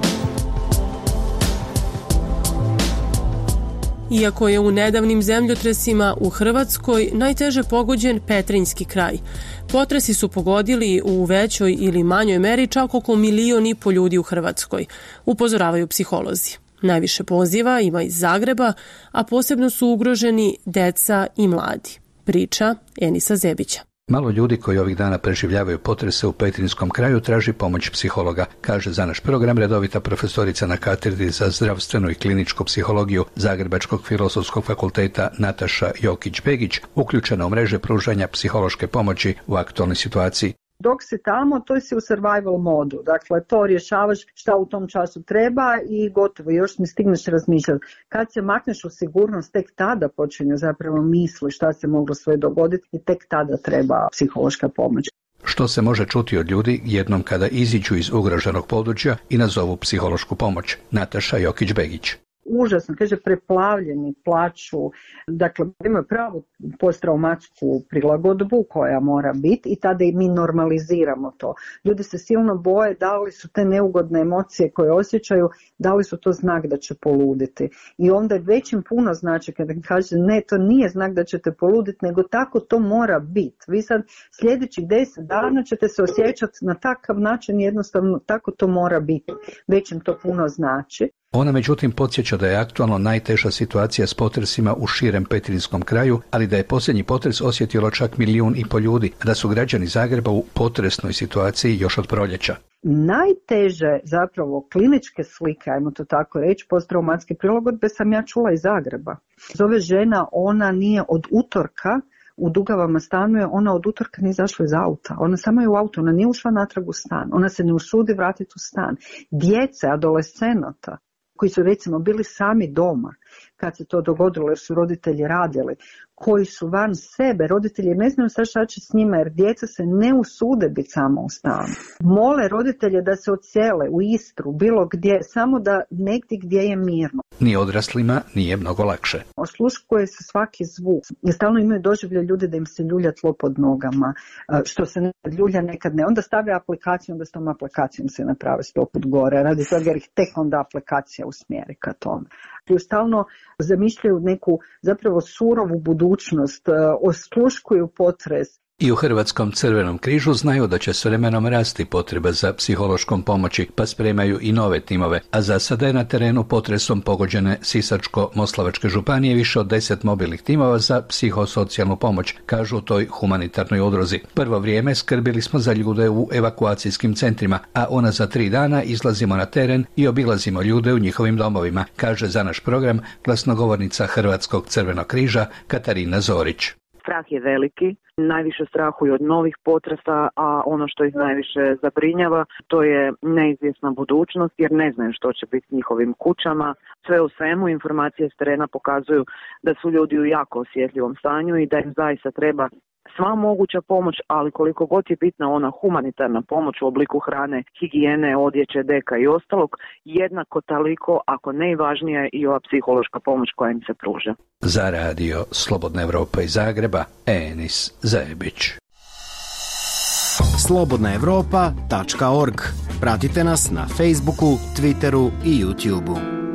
Iako je u nedavnim zemljotresima u Hrvatskoj najteže pogođen Petrinjski kraj, potresi su pogodili u većoj ili manjoj meri čak oko milion i po ljudi u Hrvatskoj, upozoravaju psiholozi. Najviše poziva ima iz Zagreba, a posebno su ugroženi deca i mladi. Priča Enisa Zebića. Malo ljudi koji ovih dana preživljavaju potrese u Petrinjskom kraju traži pomoć psihologa, kaže za naš program redovita profesorica na katedri za zdravstvenu i kliničku psihologiju Zagrebačkog filozofskog fakulteta Nataša Jokić-Begić, uključena u mreže pružanja psihološke pomoći u aktualnoj situaciji. Dok si tamo, to si u survival modu. Dakle, to rješavaš šta u tom času treba i gotovo, još mi stigneš razmišljati. Kad se makneš u sigurnost, tek tada počinju zapravo misli šta se moglo sve dogoditi i tek tada treba psihološka pomoć. Što se može čuti od ljudi jednom kada iziđu iz ugroženog područja i nazovu psihološku pomoć? Nataša Jokić-Begić. Užasno, kaže, preplavljeni, plaču, dakle imaju pravu posttraumatsku prilagodbu koja mora biti i tada i mi normaliziramo to. Ljudi se silno boje da li su te neugodne emocije koje osjećaju, da li su to znak da će poluditi. I onda je već im puno znači kada kaže ne, to nije znak da ćete poluditi, nego tako to mora biti. Vi sad sljedećih deset dana ćete se osjećati na takav način, jednostavno tako to mora biti. Već im to puno znači. Ona međutim podsjeća da je aktualno najteža situacija s potresima u širem Petrinjskom kraju, ali da je posljednji potres osjetilo čak milijun i pol ljudi, a da su građani Zagreba u potresnoj situaciji još od proljeća. Najteže zapravo kliničke slike, ajmo to tako reći, posttraumatske prilagodbe sam ja čula iz Zagreba. Zove žena, ona nije od utorka u Dugavama stanuje, ona od utorka nije izašla iz auta. Ona samo je u autu, ona nije ušla natrag u stan. Ona se ne usudi vratiti u stan. Djece, adolescenata, koji su recimo bili sami doma kad se to dogodilo jer su roditelji radili, koji su van sebe, roditelji ne znaju sad šta će s njima jer djeca se ne usude biti samo u stanu. Mole roditelje da se odsele u Istru, bilo gdje, samo da negdje gdje je mirno. Ni odraslima nije mnogo lakše. Osluškuje se svaki zvuk. I stalno imaju doživlje ljudi da im se ljulja tlo pod nogama, što se nekad ljulja, nekad ne. Onda stave aplikaciju, onda s tom aplikacijom se naprave sto put gore. Radi toga jer ih tek onda aplikacija usmjeri ka tome. I stalno zamišljaju neku zapravo surovu budućnost, osluškuju potres. I u Hrvatskom Crvenom križu znaju da će s vremenom rasti potreba za psihološkom pomoći, pa spremaju i nove timove, a za sada je na terenu potresom pogođene Sisačko-Moslavačke županije više od deset mobilnih timova za psihosocijalnu pomoć, kažu u toj humanitarnoj udruzi. Prvo vrijeme skrbili smo za ljude u evakuacijskim centrima, a ona za tri dana izlazimo na teren i obilazimo ljude u njihovim domovima, kaže za naš program glasnogovornica Hrvatskog Crvenog križa Katarina Zorić. Strah je veliki, najviše strahuju od novih potresa, a ono što ih najviše zabrinjava to je neizvjesna budućnost jer ne znaju što će biti s njihovim kućama. Sve u svemu informacije s terena pokazuju da su ljudi u jako osjetljivom stanju i da im zaista treba sva moguća pomoć, ali koliko god je bitna ona humanitarna pomoć u obliku hrane, higijene, odjeće, deka i ostalog, jednako toliko, ako ne i važnija, je i ova psihološka pomoć koja im se pruža. Za radio Slobodna Evropa iz Zagreba, Enis Zajebić. slobodna evropa tačka org. Pratite nas na Facebooku, Twitteru i YouTubeu.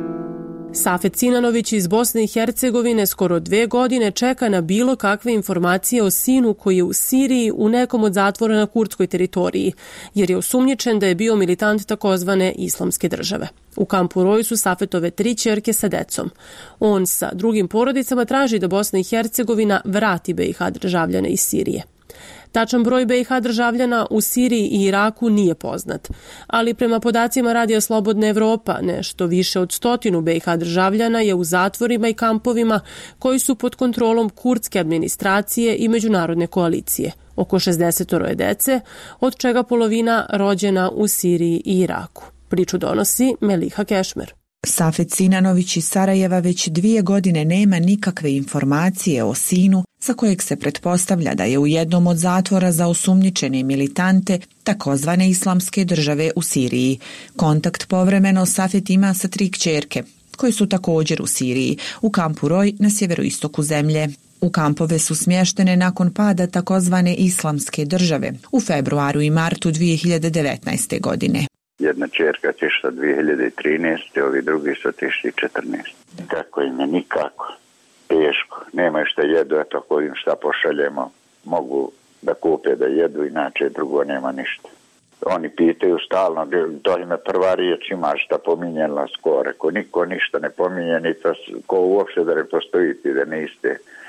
Safet Sinanović iz Bosne i Hercegovine skoro dve godine čeka na bilo kakve informacije o sinu koji je u Siriji u nekom od zatvora na kurdskoj teritoriji, jer je osumnjičen da je bio militant takozvane Islamske države. U kampu Roj su Safetove tri ćerke sa decom. On sa drugim porodicama traži da Bosna i Hercegovina vrati be i ha državljane iz Sirije. Tačan broj be i ha državljana u Siriji i Iraku nije poznat, ali prema podacima Radija Slobodna Evropa, nešto više od stotinu be i ha državljana je u zatvorima i kampovima koji su pod kontrolom kurdske administracije i međunarodne koalicije. Oko šezdeset je dece, od čega polovina rođena u Siriji i Iraku. Priču donosi Meliha Kešmer. Safet Sinanović iz Sarajeva već dvije godine nema nikakve informacije o sinu za kojeg se pretpostavlja da je u jednom od zatvora za osumnjičene militante takozvane Islamske države u Siriji. Kontakt povremeno Safet ima sa tri kćerke, koje su također u Siriji, u kampu Roj na sjeveroistoku zemlje. U kampove su smještene nakon pada takozvane Islamske države u februaru i martu dvije hiljade devetnaeste. godine. Jedna čerka otišla dvije hiljade trinaeste. Ovi drugi su otišli četrnaeste. Kako im je nikako. Teško. Nemaju šta jedu, eto ako im šta pošaljemo, mogu da kupe da jedu, inače drugo nema ništa. Oni pitaju stalno, to im je prva riječ, ima šta pominjala skoro. Ko niko ništa ne pominje, ni to, ko uopšte da ne postojite, da niste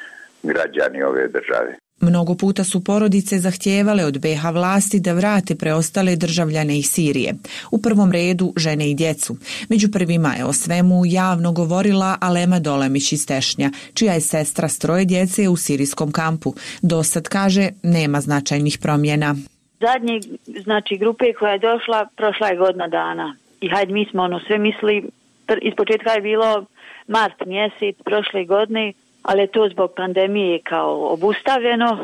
građani ove države. Mnogo puta su porodice zahtijevale od be i ha vlasti da vrate preostale državljane iz Sirije. U prvom redu žene i djecu. Među prvima je o svemu javno govorila Alema Dolemić iz Tešnja, čija je sestra s troje djece u sirijskom kampu. Dosad, kaže, nema značajnih promjena. Zadnje, znači, grupe koja je došla, prošla je godina dana. I hajde, mi smo ono sve misli, iz početka je bilo mart mjesec prošle godine, ali je to zbog pandemije kao obustavljeno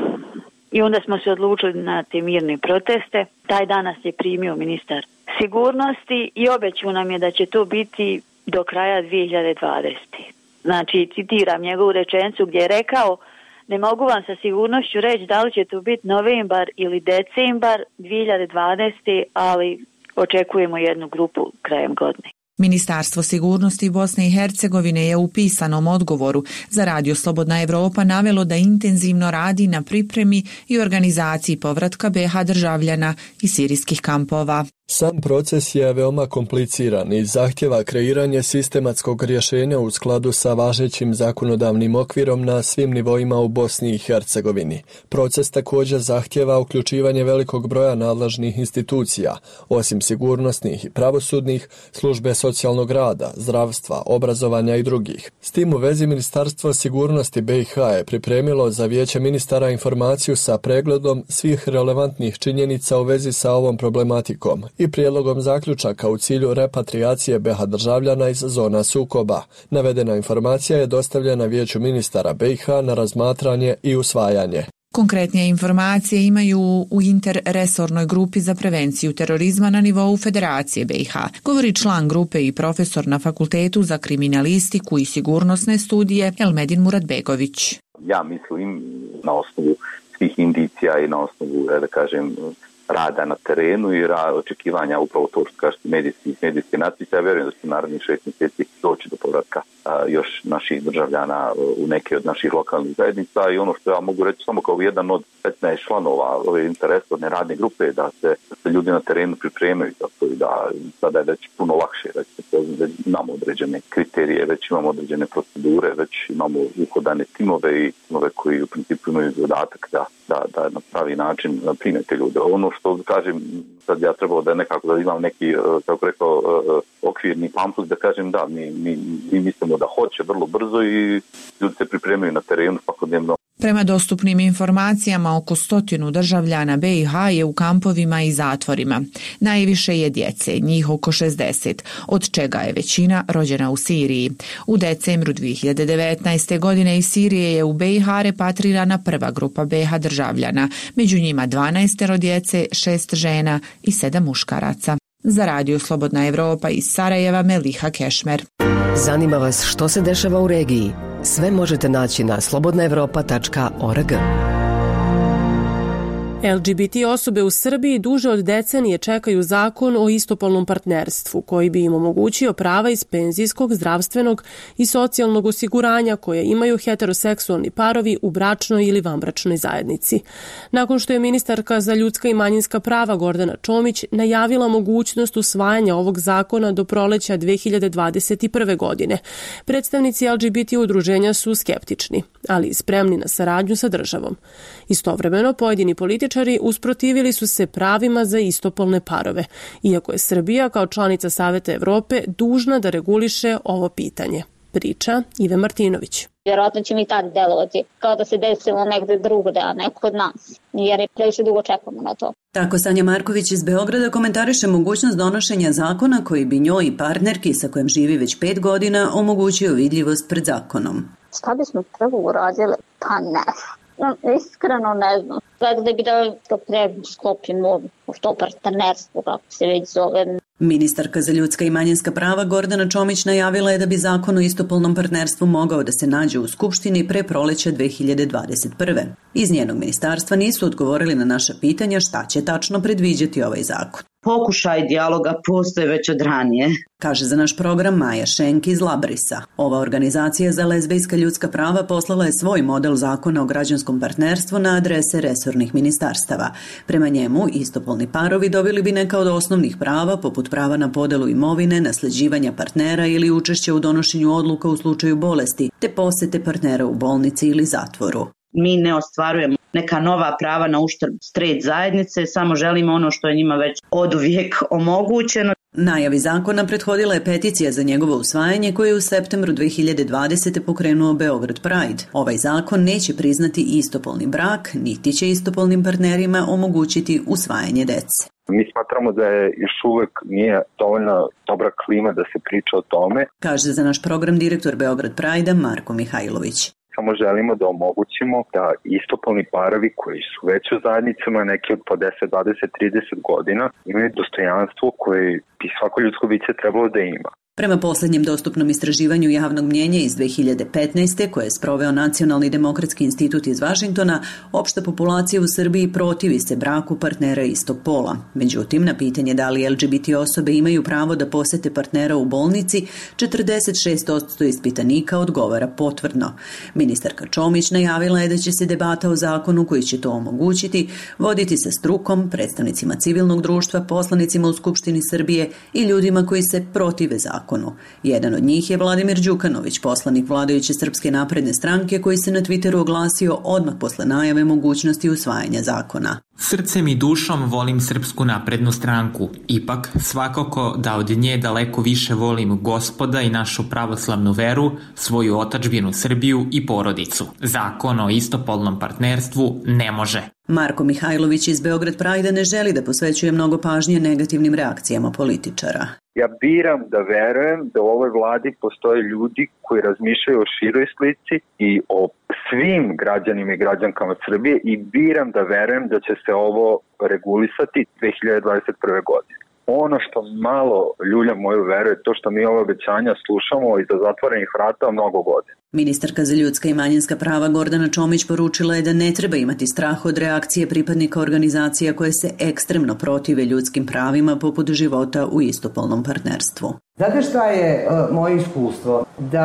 i onda smo se odlučili na te mirne proteste. Taj danas je primio ministar sigurnosti i obećao nam je da će to biti do kraja dvije hiljade dvadesete. Znači, citiram njegovu rečenicu gdje je rekao: ne mogu vam sa sigurnošću reći da li će to biti novembar ili decembar dvije hiljade dvadesete, ali očekujemo jednu grupu krajem godine. Ministarstvo sigurnosti Bosne i Hercegovine je u pisanom odgovoru za Radio Slobodna Evropa navelo da intenzivno radi na pripremi i organizaciji povratka be i ha državljana iz sirijskih kampova. Sam proces je veoma kompliciran i zahtjeva kreiranje sistematskog rješenja u skladu sa važećim zakonodavnim okvirom na svim nivoima u Bosni i Hercegovini. Proces također zahtjeva uključivanje velikog broja nadležnih institucija, osim sigurnosnih i pravosudnih, službe socijalnog rada, zdravstva, obrazovanja i drugih. S tim u vezi Ministarstvo sigurnosti be i ha je pripremilo za Vijeće ministara informaciju sa pregledom svih relevantnih činjenica u vezi sa ovom problematikom i prijedlogom zaključaka u cilju repatriacije be i ha državljana iz zona sukoba. Navedena informacija je dostavljena Vijeću ministara be i ha na razmatranje i usvajanje. Konkretnije informacije imaju u interresornoj grupi za prevenciju terorizma na nivou Federacije be i ha, govori član grupe i profesor na Fakultetu za kriminalistiku i sigurnosne studije Elmedin Muratbegović. Ja mislim na osnovu svih indicija i na osnovu, da kažem, rada na terenu i ra- očekivanja upravo to što kažete medijskih, medijske natpise. Ja vjerujem da će narednih šest mjeseci doći do povratka a, još naših državljana u neke od naših lokalnih zajednica i ono što ja mogu reći samo kao jedan od petnaest članova ove interesorne radne grupe da se, da se ljudi na terenu pripremaju tako i da sada je već puno lakše, već, već imamo određene kriterije, već imamo određene procedure, već imamo uhodane timove i timove koji u principu imaju zadatak da, da, da na pravi način primete ljude. Ono što kažem, sad ja trebao da nekako da imam neki, kako rekao, okvirni pamflet da kažem da, mi, mi, mi mislimo da hoće vrlo brzo i ljudi se pripremaju na terenu svakodnevno. Prema dostupnim informacijama, oko stotinu državljana B i H je u kampovima i zatvorima. Najviše je djece, njih oko šezdeset, od čega je većina rođena u Siriji. U decembru dvije hiljade devetnaeste. godine iz Sirije je u B i H repatrirana prva grupa B i H državljana, među njima dvanaestero djece, šest žena i sedam muškaraca. Za Radio Slobodna Evropa iz Sarajeva, Meliha Kešmer. Zanima vas što se dešava u regiji? Sve možete naći na slobodna evropa tačka org. L G B T osobe u Srbiji duže od decenije čekaju zakon o istopolnom partnerstvu koji bi im omogućio prava iz penzijskog, zdravstvenog i socijalnog osiguranja koje imaju heteroseksualni parovi u bračnoj ili vanbračnoj zajednici. Nakon što je ministarka za ljudska i manjinska prava Gordana Čomić najavila mogućnost usvajanja ovog zakona do proleća dvije hiljade dvadeset prve. godine, predstavnici L G B T udruženja su skeptični, ali spremni na saradnju sa državom. Istovremeno, pojedini političari usprotivili su se pravima za istopolne parove, iako je Srbija kao članica Saveta Evrope dužna da reguliše ovo pitanje. Priča Ive Martinović. Vjerojatno će mi tad delovati kao da se desilo negde drugde, a ne kod nas, jer je previše dugo čekamo na to. Tako Sanja Marković iz Beograda komentariše mogućnost donošenja zakona koji bi njoj i partnerki sa kojim živi već pet godina omogućio vidljivost pred zakonom. Šta bismo prvo uradili? Pa ne. Iskreno ne znam. Gledali bi da to pre sklopimo što partnerstvo, kako se već zove. Ministarka za ljudska i manjinska prava Gordana Čomić najavila je da bi zakon o istopolnom partnerstvu mogao da se nađe u Skupštini pre proleća dvije hiljade dvadeset prve. Iz njenog ministarstva nisu odgovorili na naša pitanja šta će tačno predviđati ovaj zakon. Pokušaj dijaloga postoje već od ranije, kaže za naš program Maja Šenk iz Labrisa. Ova organizacija za lezbijska ljudska prava poslala je svoj model zakona o građanskom partnerstvu na adrese resornih ministarstava. Prema njemu, istopolni parovi dobili bi neka od osnovnih prava, poput prava na podelu imovine, nasleđivanja partnera ili učešća u donošenju odluka u slučaju bolesti, te posete partnera u bolnici ili zatvoru. Mi ne ostvarujemo neka nova prava na uštrb straight zajednice, samo želimo ono što je njima već oduvijek omogućeno. Najavi zakona prethodila je peticija za njegovo usvajanje koje je u septembru dvije hiljade dvadesete. pokrenuo Beograd Pride. Ovaj zakon neće priznati istopolni brak, niti će istopolnim partnerima omogućiti usvajanje dece. Mi smatramo da je još uvek nije dovoljna dobra klima da se priča o tome, kaže za naš program direktor Beograd Pride-a Marko Mihajlović. Samo želimo da omogućimo da istopolni parovi koji su već u zajednicama, neki od po deset, dvadeset, trideset godina, imaju dostojanstvo koje bi svako ljudsko biće trebalo da ima. Prema posljednjem dostupnom istraživanju javnog mnjenja iz dvije hiljade petnaeste. koje je sproveo Nacionalni demokratski institut iz Vašingtona, opšta populacija u Srbiji protivi se braku partnera istog pola. Međutim, na pitanje da li L G B T osobe imaju pravo da posete partnera u bolnici, četrdeset šest posto ispitanika odgovara potvrdno. Ministarka Čomić najavila je da će se debata o zakonu koji će to omogućiti voditi sa strukom, predstavnicima civilnog društva, poslanicima u Skupštini Srbije i ljudima koji se protive zakonu. Jedan od njih je Vladimir Đukanović, poslanik vladajuće Srpske napredne stranke koji se na Twitteru oglasio odmah posle najave mogućnosti usvajanja zakona. Srcem i dušom volim Srpsku naprednu stranku. Ipak, svakako da od nje daleko više volim Gospoda i našu pravoslavnu veru, svoju otadžbinu Srbiju i porodicu. Zakon o istopolnom partnerstvu ne može. Marko Mihajlović iz Beograd Pride ne želi da posvećuje mnogo pažnje negativnim reakcijama političara. Ja biram da verujem da u ovoj vladi postoje ljudi koji razmišljaju o široj slici i o svim građanima i građankama Srbije i biram da verujem da će se ovo regulisati dvije hiljade dvadeset prve. godine. Ono što malo ljulja moju veru je to što mi ove obećanja slušamo iza zatvorenih vrata mnogo godina. Ministarka za ljudska i manjinska prava Gordana Čomić poručila je da ne treba imati strah od reakcije pripadnika organizacija koje se ekstremno protive ljudskim pravima poput života u istopolnom partnerstvu. Znate šta je uh, moje iskustvo? Da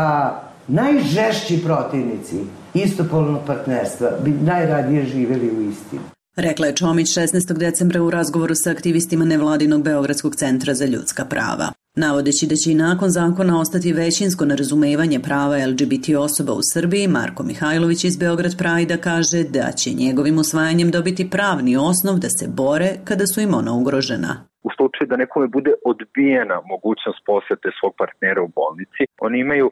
najžešći protivnici istopolnog partnerstva bi najradije živjeli u istini. Rekla je Čomić šesnaestog decembra u razgovoru sa aktivistima nevladinog Beogradskog centra za ljudska prava. Navodeći da će i nakon zakona ostati većinsko nerazumevanje prava L G B T osoba u Srbiji, Marko Mihajlović iz Beograd Pride kaže da će njegovim usvajanjem dobiti pravni osnov da se bore kada su im ona ugrožena. U slučaju da nekome bude odbijena mogućnost posete svog partnera u bolnici, oni imaju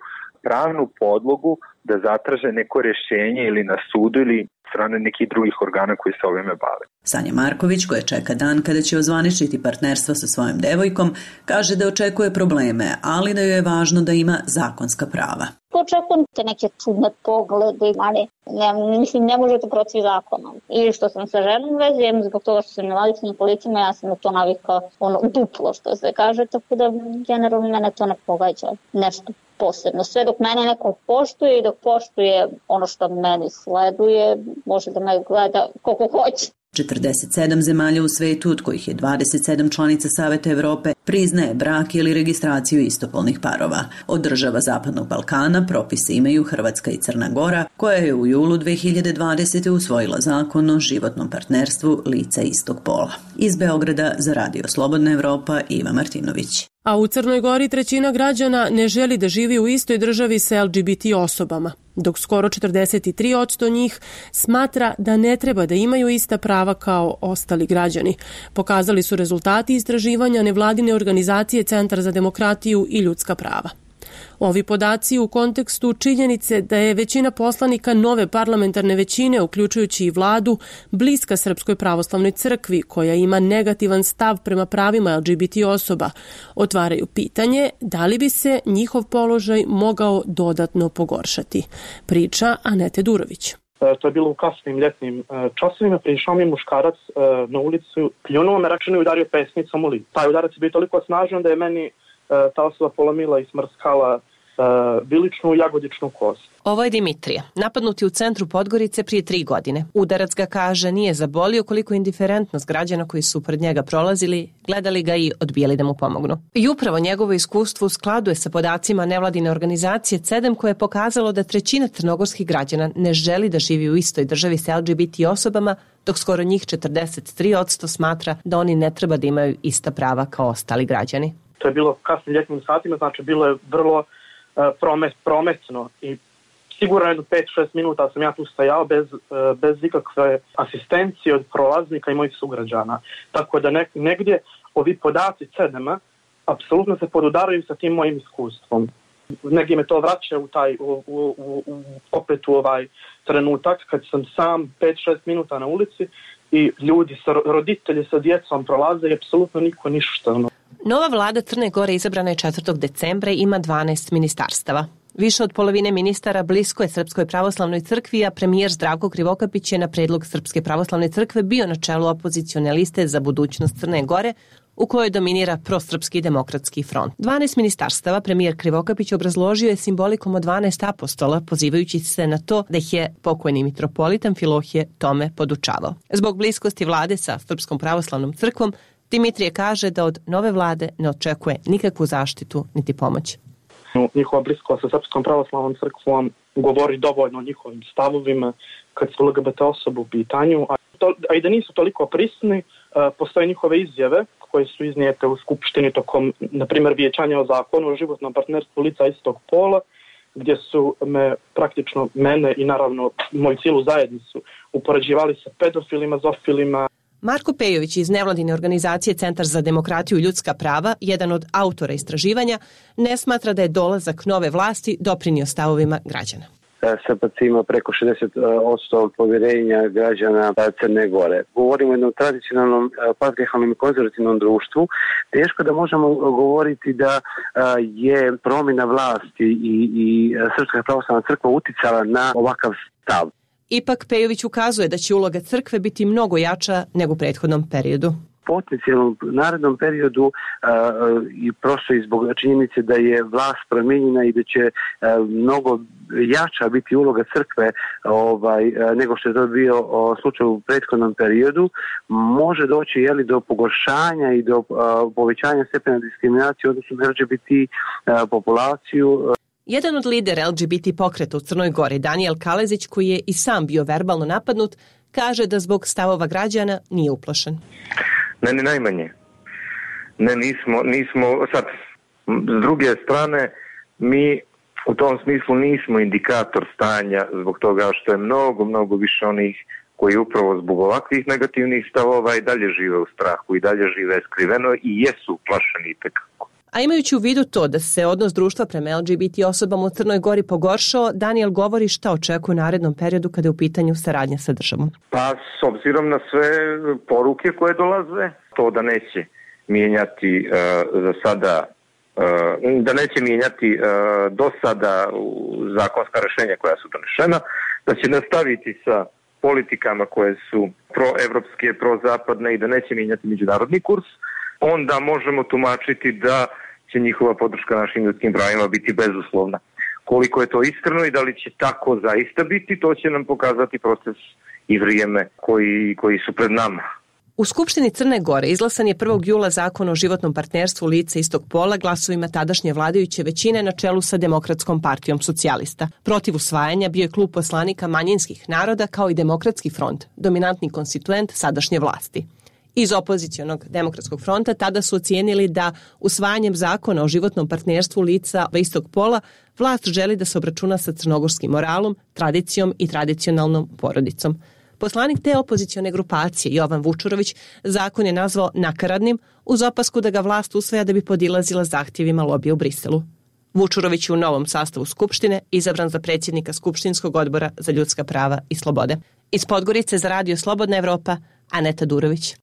pravnu podlogu da zatraže neko rješenje ili na sudu ili strane nekih drugih organa koji se ovime bave. Sanja Marković, koja čeka dan kada će ozvaničiti partnerstvo sa svojom devojkom, kaže da očekuje probleme, ali da joj je važno da ima zakonska prava. Očekujem te neke čudne poglede, ali ne, mislim, ne možete proći zakonom. Ili što sam sa ženom vezujem, zbog toga što sam invalidskih kolicima, ja sam na to navikao ono duplo, što se kaže, tako da generalno mene to ne pogađa nešto posebno. Sve dok mene neko poštuje i dok poštuje ono što meni sleduje, može da me gleda koliko hoće. četrdeset sedam zemalja u svetu, od kojih je dvadeset sedam članica Saveta Evrope, priznaje brak ili registraciju istopolnih parova. Od država Zapadnog Balkana propise imaju Hrvatska i Crna Gora, koja je u julu dve hiljade dvadesete. usvojila zakon o životnom partnerstvu lica istog pola. Iz Beograda za Radio Slobodna Evropa, Iva Martinović. A u Crnoj Gori trećina građana ne želi da živi u istoj državi sa L G B T osobama, dok skoro četrdeset tri posto njih smatra da ne treba da imaju ista prava kao ostali građani. Pokazali su rezultati istraživanja nevladine organizacije Centar za demokratiju i ljudska prava. Ovi podaci u kontekstu činjenice da je većina poslanika nove parlamentarne većine, uključujući i vladu, bliska Srpskoj pravoslavnoj crkvi, koja ima negativan stav prema pravima L G B T osoba, otvaraju pitanje da li bi se njihov položaj mogao dodatno pogoršati. Priča Anete Durović. To je bilo u kasnim ljetnim časovima, prišao mi muškarac na ulicu, pljunuo me, rečeno i udario pesnicom u lice. Taj udarac je bio toliko snažan da je meni ta osoba polomila i smrskala biličnu i jagodičnu kost. Ovo je Dimitrija, napadnuti u centru Podgorice prije tri godine. Udarac ga, kaže, nije zabolio koliko indiferentnost građana koji su pred njega prolazili, gledali ga i odbijali da mu pomognu. I upravo njegovo iskustvo u skladu je sa podacima nevladine organizacije C E D E M, koje je pokazalo da trećina crnogorskih građana ne želi da živi u istoj državi sa L G B T osobama, dok skoro njih četrdeset tri posto smatra da oni ne treba da imaju ista prava kao ostali građani. To je bilo kasnim ljetnim satima, znači bilo je vrlo uh, promet, prometno i sigurno jedno pet šest minuta sam ja tu stajao bez, uh, bez ikakve asistencije od prolaznika i mojih sugrađana. Tako da ne, negdje ovi podaci C E D E M-a apsolutno se podudaraju sa tim mojim iskustvom. Negdje me to vraća u taj, u, u, u, u, opet u ovaj trenutak kad sam sam pet šest minuta na ulici i ljudi, sa, roditelji sa djecom prolaze i apsolutno niko ništa. Nova vlada Crne Gore izabrana je četvrtog decembra i ima dvanaest ministarstava. Više od polovine ministara blisko je Srpskoj pravoslavnoj crkvi, a premijer Zdravko Krivokapić je na predlog Srpske pravoslavne crkve bio na čelu opozicione liste za budućnost Crne Gore, u kojoj dominira prosrpski demokratski front. dvanaest ministarstava premijer Krivokapić obrazložio je simbolikom od dvanaest apostola, pozivajući se na to da ih je pokojni mitropolitan Amfilohije tome podučavao. Zbog bliskosti vlade sa Srpskom pravoslavnom crkvom, Dimitrije kaže da od nove vlade ne očekuje nikakvu zaštitu niti pomoć. Njihova bliskost sa Srpskom pravoslavnom crkvom govori dovoljno o njihovim stavovima kad su L G B T osobe u pitanju, a, to, a i da nisu toliko prisni, postoje njihove izjave koje su iznijete u Skupštini tokom, na primjer, vijećanja o zakonu o životnom partnerstvu lica istog pola, gdje su me praktično mene i naravno moju cijelu zajednicu upoređivali sa pedofilima, zofilima. Marko Pejović iz nevladine organizacije Centar za demokratiju i ljudska prava, jedan od autora istraživanja, ne smatra da je dolazak nove vlasti doprinio stavovima građana. S P C ima preko šezdeset posto povjerenja građana Crne Gore. Govorimo o jednom tradicionalnom, patrijarhalnom i konzervativnom društvu. Teško da možemo govoriti da je promjena vlasti i, i Srpska pravoslavna crkva uticala na ovakav stav. Ipak Pejović ukazuje da će uloga crkve biti mnogo jača nego u prethodnom periodu. Potencijalnom narednom periodu uh, i prosto i zbog činjenice da je vlast promijenjena i da će uh, mnogo jača biti uloga crkve ovaj, uh, nego što je to bio uh, slučaj u prethodnom periodu, može doći jeli, do pogoršanja i do uh, povećanja stepena diskriminacije odnosno na L G B T uh, populaciju. Uh. Jedan od lidera L G B T pokreta u Crnoj Gori, Danijel Kalezić, koji je i sam bio verbalno napadnut, kaže da zbog stavova građana nije uplašen. Ne, ni najmanje. Ne, nismo, nismo, sad, s druge strane, mi u tom smislu nismo indikator stanja zbog toga što je mnogo, mnogo više onih koji upravo zbog ovakvih negativnih stavova i dalje žive u strahu i dalje žive skriveno i jesu uplašeni tekako. A imajući u vidu to da se odnos društva prema L G B T osobama u Crnoj Gori pogoršao, Daniel govori šta očekuje u narednom periodu kada je u pitanju saradnja sa državom. Pa s obzirom na sve poruke koje dolaze, to da neće mijenjati uh, za sada, uh, da neće mijenjati uh, do sada zakonska rješenja koja su donešena, da će nastaviti sa politikama koje su proevropske, prozapadne i da neće mijenjati međunarodni kurs, onda možemo tumačiti da će njihova podrška našim ljudskim pravima biti bezuslovna. Koliko je to iskreno i da li će tako zaista biti, to će nam pokazati proces i vrijeme koji, koji su pred nama. U Skupštini Crne Gore izglasan je prvog jula zakon o životnom partnerstvu lica istog pola glasovima tadašnje vladajuće većine na čelu sa Demokratskom partijom socijalista. Protiv usvajanja bio je klub poslanika manjinskih naroda kao i Demokratski front, dominantni konstituent sadašnje vlasti. Iz opozicionog Demokratskog fronta tada su ocijenili da usvajanjem zakona o životnom partnerstvu lica istog pola vlast želi da se obračuna sa crnogorskim moralom, tradicijom i tradicionalnom porodicom. Poslanik te opozicione grupacije, Jovan Vučurović, zakon je nazvao nakaradnim uz opasku da ga vlast usvaja da bi podilazila zahtjevima lobija u Briselu. Vučurović je u novom sastavu Skupštine izabran za predsjednika Skupštinskog odbora za ljudska prava i slobode. Iz Podgorice za radio Slobodna Evropa, Aneta Durović.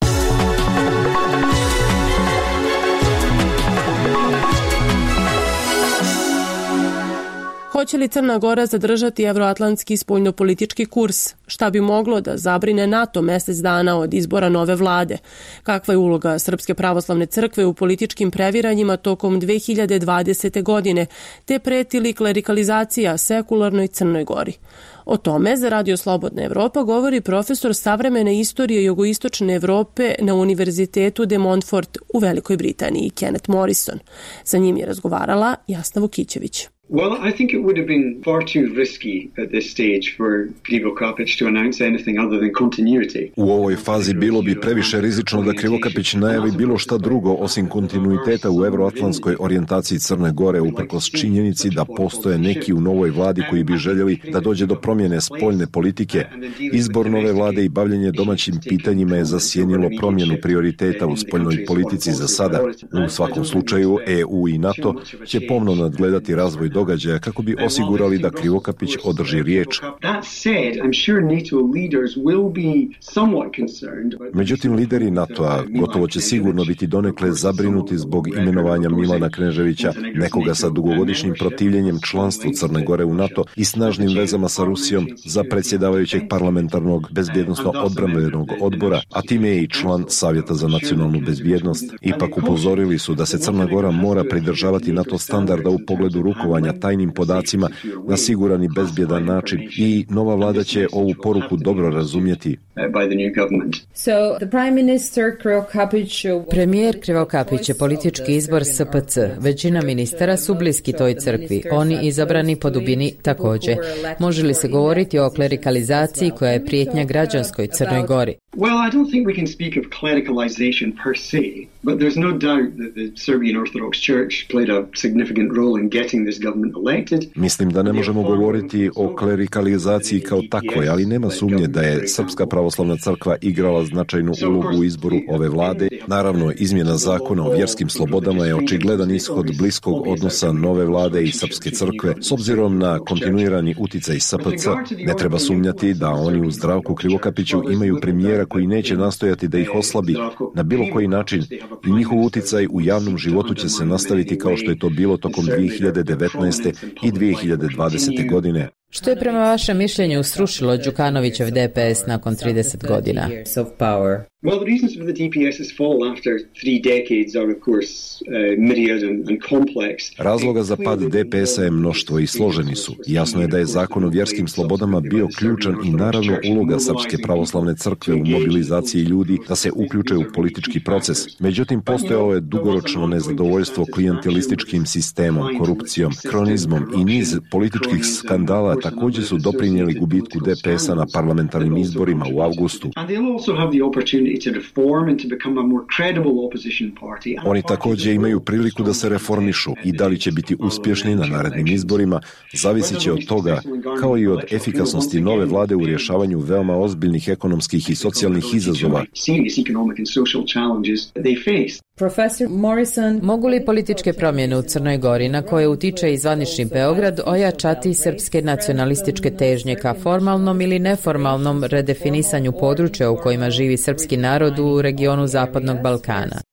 Hoće li Crna Gora zadržati evroatlantski spoljnopolitički kurs? Šta bi moglo da zabrine NATO mjesec dana od izbora nove vlade? Kakva je uloga Srpske pravoslavne crkve u političkim previranjima tokom dve hiljade dvadesete. godine, te preti li klerikalizacija sekularnoj Crnoj Gori? O tome za Radio Slobodna Evropa govori profesor savremene istorije jugoistočne Evrope na Univerzitetu de Montfort u Velikoj Britaniji, Kenneth Morrison. Sa njim je razgovarala Jasna Vukićević. Well, I think it would have been far too risky at this stage for Krivokapić to announce anything other than continuity. U ovoj fazi bilo bi previše rizično da Krivokapić najavi bilo šta drugo osim kontinuiteta u evroatlantskoj orijentaciji Crne Gore uprkos činjenici da postoje neki u novoj vladi koji bi željeli da dođe do promjene spoljne politike. Izbor nove vlade i bavljenje domaćim pitanjima je zasjenilo promjenu prioriteta u spoljnoj politici za sada. U svakom slučaju E U i NATO će pomno nadgledati razvoj događaja kako bi osigurali da Krivokapić održi riječ. Međutim, lideri NATO-a gotovo će sigurno biti donekle zabrinuti zbog imenovanja Milana Kneževića, nekoga sa dugogodišnjim protivljenjem članstvu Crne Gore u NATO i snažnim vezama sa Rusijom za predsjedavajućeg parlamentarnog bezbjednosno-odbrambenog odbora, a time je i član Savjeta za nacionalnu bezbjednost. Ipak upozorili su da se Crna Gora mora pridržavati NATO standarda u pogledu rukovanja tajnim podacima na siguran i bezbjedan način i nova vlada će ovu poruku dobro razumjeti. Premijer Krivokapić je politički izbor S P C. Većina ministara su bliski toj crkvi. Oni izabrani po dubini također. Može li se govoriti o klerikalizaciji koja je prijetnja građanskoj Crnoj Gori? Well, I don't think we can speak of clericalization per se, but there's no doubt that the Serbian Orthodox Church played a significant role in getting this government elected. Mislim da ne možemo govoriti o klerikalizaciji kao takvoj, ali nema sumnje da je Srpska pravoslavna crkva igrala značajnu ulogu u izboru ove vlade. Naravno, izmjena zakona o vjerskim slobodama je očigledan ishod bliskog odnosa nove vlade i Srpske crkve. S obzirom na kontinuirani uticaj S P C, ne treba sumnjati da oni u Zdravku Krivokapiću imaju premijera koji neće nastojati da ih oslabi na bilo koji način i njihov uticaj u javnom životu će se nastaviti kao što je to bilo tokom dvije hiljade devetnaeste. i dvije hiljade dvadesete. godine. Što je prema vašem mišljenju srušilo Đukanovićev D P S nakon trideset godina? Well, the reasons for the D P S's fall after three decades are, of course, uh, myriad and, and complex. Razloga za pad D P S-a je mnoštvo i složeni su. Jasno je da je zakon o vjerskim slobodama bio ključan i naravno uloga Srpske pravoslavne crkve u mobilizaciji ljudi da se uključe u politički proces. Međutim, postojalo je dugoročno nezadovoljstvo klijentelističkim sistemom, korupcijom, kronizmom i niz političkih skandala također su doprinijeli gubitku D P S-a na parlamentarnim izborima u avgustu. Oni također imaju priliku da se reformišu i da li će biti uspješni na narednim izborima zavisit će od toga, kao i od efikasnosti nove vlade u rješavanju veoma ozbiljnih ekonomskih i socijalnih izazova. Profesor Morrison, mogu li političke promjene u Crnoj Gori, na koje utiče i zvanični Beograd, ojačati srpske nacionalističke težnje ka formalnom ili neformalnom redefinisanju područja u kojima živi srpski narod u regionu Zapadnog Balkana?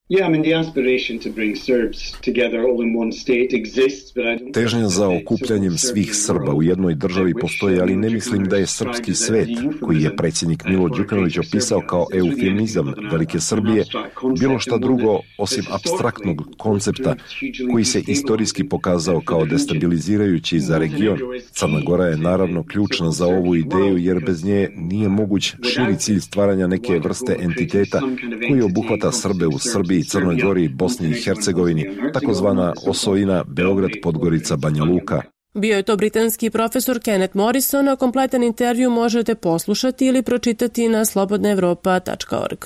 Težnja za okupljanjem svih Srba u jednoj državi postoji, ali ne mislim da je srpski svet, koji je predsjednik Milo Đukanović opisao kao eufemizam Velike Srbije, bilo šta drugo osim apstraktnog koncepta koji se istorijski pokazao kao destabilizirajući za region. Crna Gora je naravno ključna za ovu ideju, jer bez nje nije moguć širi cilj stvaranja neke vrste entiteta koji obuhvata Srbe u Srbiji, Crnoj Gori, Bosni i Hercegovini, takozvana osovina Beograd, Podgorica, Banja Luka. Bio je to britanski profesor Kenneth Morrison, a kompletan intervju možete poslušati ili pročitati na slobodna evropa tačka org.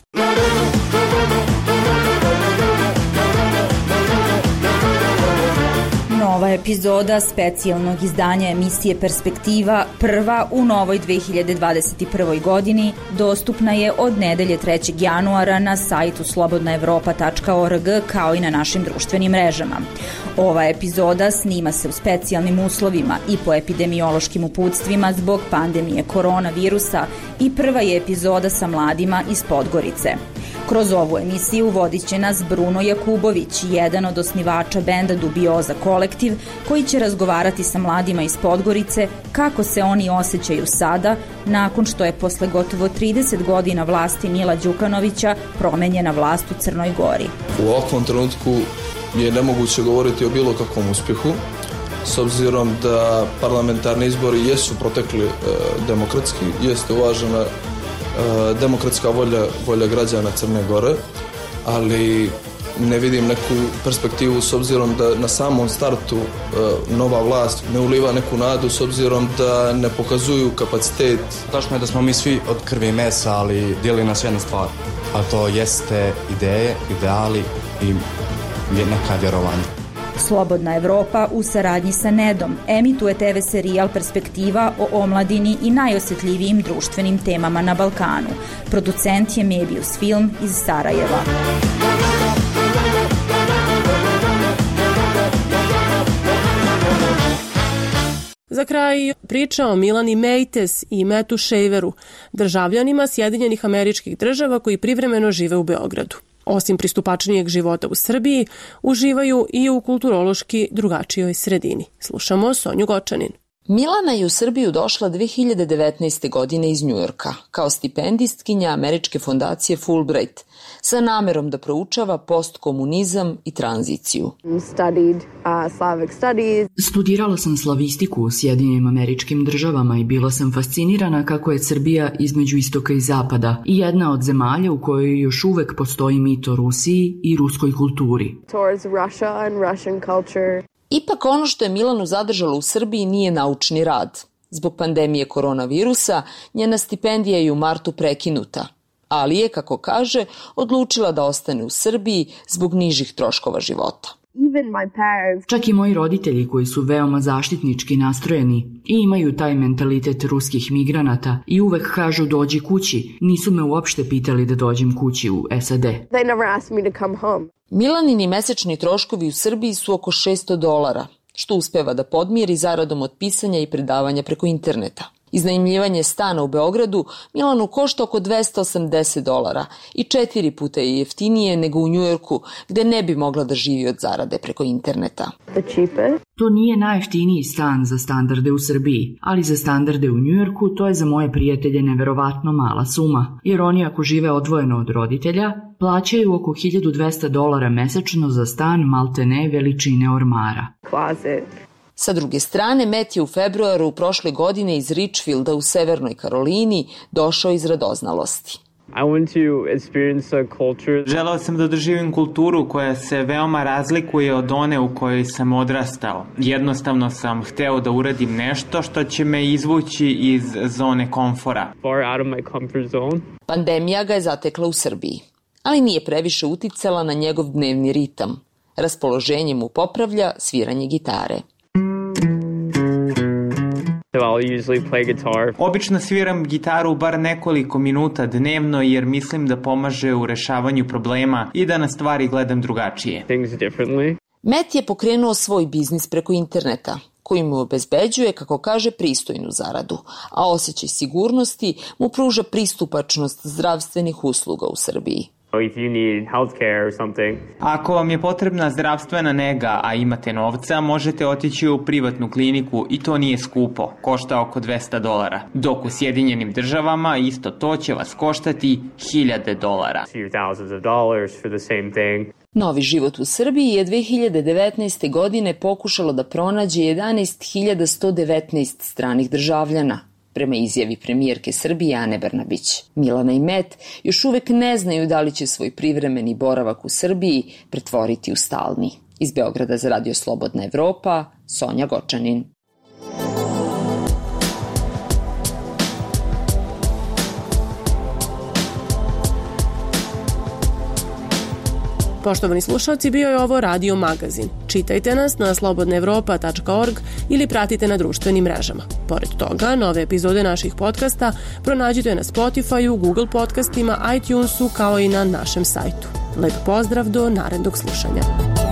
Nova epizoda specijalnog izdanja emisije Perspektiva, prva u novoj dve hiljade dvadeset prve. godini, dostupna je od nedelje trećeg januara na sajtu slobodna evropa tačka org kao i na našim društvenim mrežama. Ova epizoda snima se u specijalnim uslovima i po epidemiološkim uputstvima zbog pandemije koronavirusa i prva je epizoda sa mladima iz Podgorice. Kroz ovu emisiju vodit će nas Bruno Jakubović, jedan od osnivača benda Dubioza kolektiv, koji će razgovarati sa mladima iz Podgorice kako se oni osjećaju sada, nakon što je posle gotovo trideset godina vlasti Mila Đukanovića promenjena vlast u Crnoj Gori. U ovakvom trenutku je nemoguće govoriti o bilo kakvom uspjehu, s obzirom da parlamentarni izbori jesu protekli e, demokratski, jeste uvažena demokratska volja, volja građana Crne Gore, ali ne vidim neku perspektivu s obzirom da na samom startu e, nova vlast ne uliva neku nadu s obzirom da ne pokazuju kapacitet. Tačno je da smo mi svi od krvi i mesa, ali dijeli nas jedna stvar, a to jeste ideje, ideali i neka vjerovanja. Slobodna Evropa u saradnji sa Nedom emituje te ve serijal Perspektiva o omladini i najosjetljivijim društvenim temama na Balkanu. Producent je Mebius Film iz Sarajeva. Za kraj priča o Milani Meites i Metu Shaveru, državljanima Sjedinjenih Američkih Država koji privremeno žive u Beogradu. Osim pristupačnijeg života u Srbiji, uživaju i u kulturološki drugačijoj sredini. Slušamo Sonju Gočanin. Milana je u Srbiju došla dve hiljade devetnaeste. godine iz Njujorka kao stipendistkinja američke fondacije Fulbright sa namerom da proučava postkomunizam i tranziciju. Studirala sam slavistiku u Sjedinjenim Američkim Državama i bila sam fascinirana kako je Srbija između istoka i zapada i jedna od zemalja u kojoj još uvek postoji mit o Rusiji i ruskoj kulturi. Ipak ono što je Milanu zadržalo u Srbiji nije naučni rad. Zbog pandemije koronavirusa njena stipendija je u martu prekinuta, ali je, kako kaže, odlučila da ostane u Srbiji zbog nižih troškova života. Čak i moji roditelji koji su veoma zaštitnički nastrojeni i imaju taj mentalitet ruskih migranata i uvek kažu dođi kući, nisu me uopšte pitali da dođem kući u es a de. Milanini mesečni troškovi u Srbiji su oko šesto dolara, što uspeva da podmiri zaradom od pisanja i predavanja preko interneta. Iznajmljivanje stana u Beogradu Milanu košta oko dvesta osamdeset dolara i četiri puta je jeftinije nego u Njujorku, gde ne bi mogla da živi od zarade preko interneta. To nije najjeftiniji stan za standarde u Srbiji, ali za standarde u Njujorku to je za moje prijatelje neverovatno mala suma, jer oni ako žive odvojeno od roditelja, plaćaju oko hiljadu dvesta dolara mesečno za stan maltene veličine ormara. Sa druge strane, Matt je u februaru prošle godine iz Richfielda u Severnoj Karolini došao iz radoznalosti. Želeo sam da doživim kulturu koja se veoma razlikuje od one u kojoj sam odrastao. Jednostavno sam hteo da uradim nešto što će me izvući iz zone komfora. Pandemija ga je zatekla u Srbiji, ali nije previše uticala na njegov dnevni ritam. Raspoloženje mu popravlja sviranje gitare. I'll usually play guitar. Obično sviram gitaru bar nekoliko minuta dnevno jer mislim da pomaže u rešavanju problema i da na stvari gledam drugačije. Things differently. Matt je pokrenuo svoj biznis preko interneta, koji mu obezbeđuje, kako kaže, pristojnu zaradu, a osjećaj sigurnosti mu pruža pristupačnost zdravstvenih usluga u Srbiji. If you need healthcare or something. Ako vam je potrebna zdravstvena nega, a imate novca, možete otići u privatnu kliniku i to nije skupo, košta oko dvesta dolara. Dok u Sjedinjenim državama isto to će vas koštati hiljade dolara. Novi život u Srbiji je dve hiljade devetnaeste. godine pokušalo da pronađe jedanaest hiljada sto devetnaest stranih državljana, prema izjavi premijerke Srbije Ane Brnabić. Milana i Met još uvek ne znaju da li će svoj privremeni boravak u Srbiji pretvoriti u stalni. Iz Beograda za Radio Slobodna Evropa, Sonja Gočanin. Poštovani slušalci, bio je ovo Radio Magazin. Čitajte nas na slobodna evropa tačka org ili pratite na društvenim mrežama. Pored toga, nove epizode naših podcasta pronađite na Spotify-u, Google podcastima, iTunesu kao i na našem sajtu. Lep pozdrav do narednog slušanja.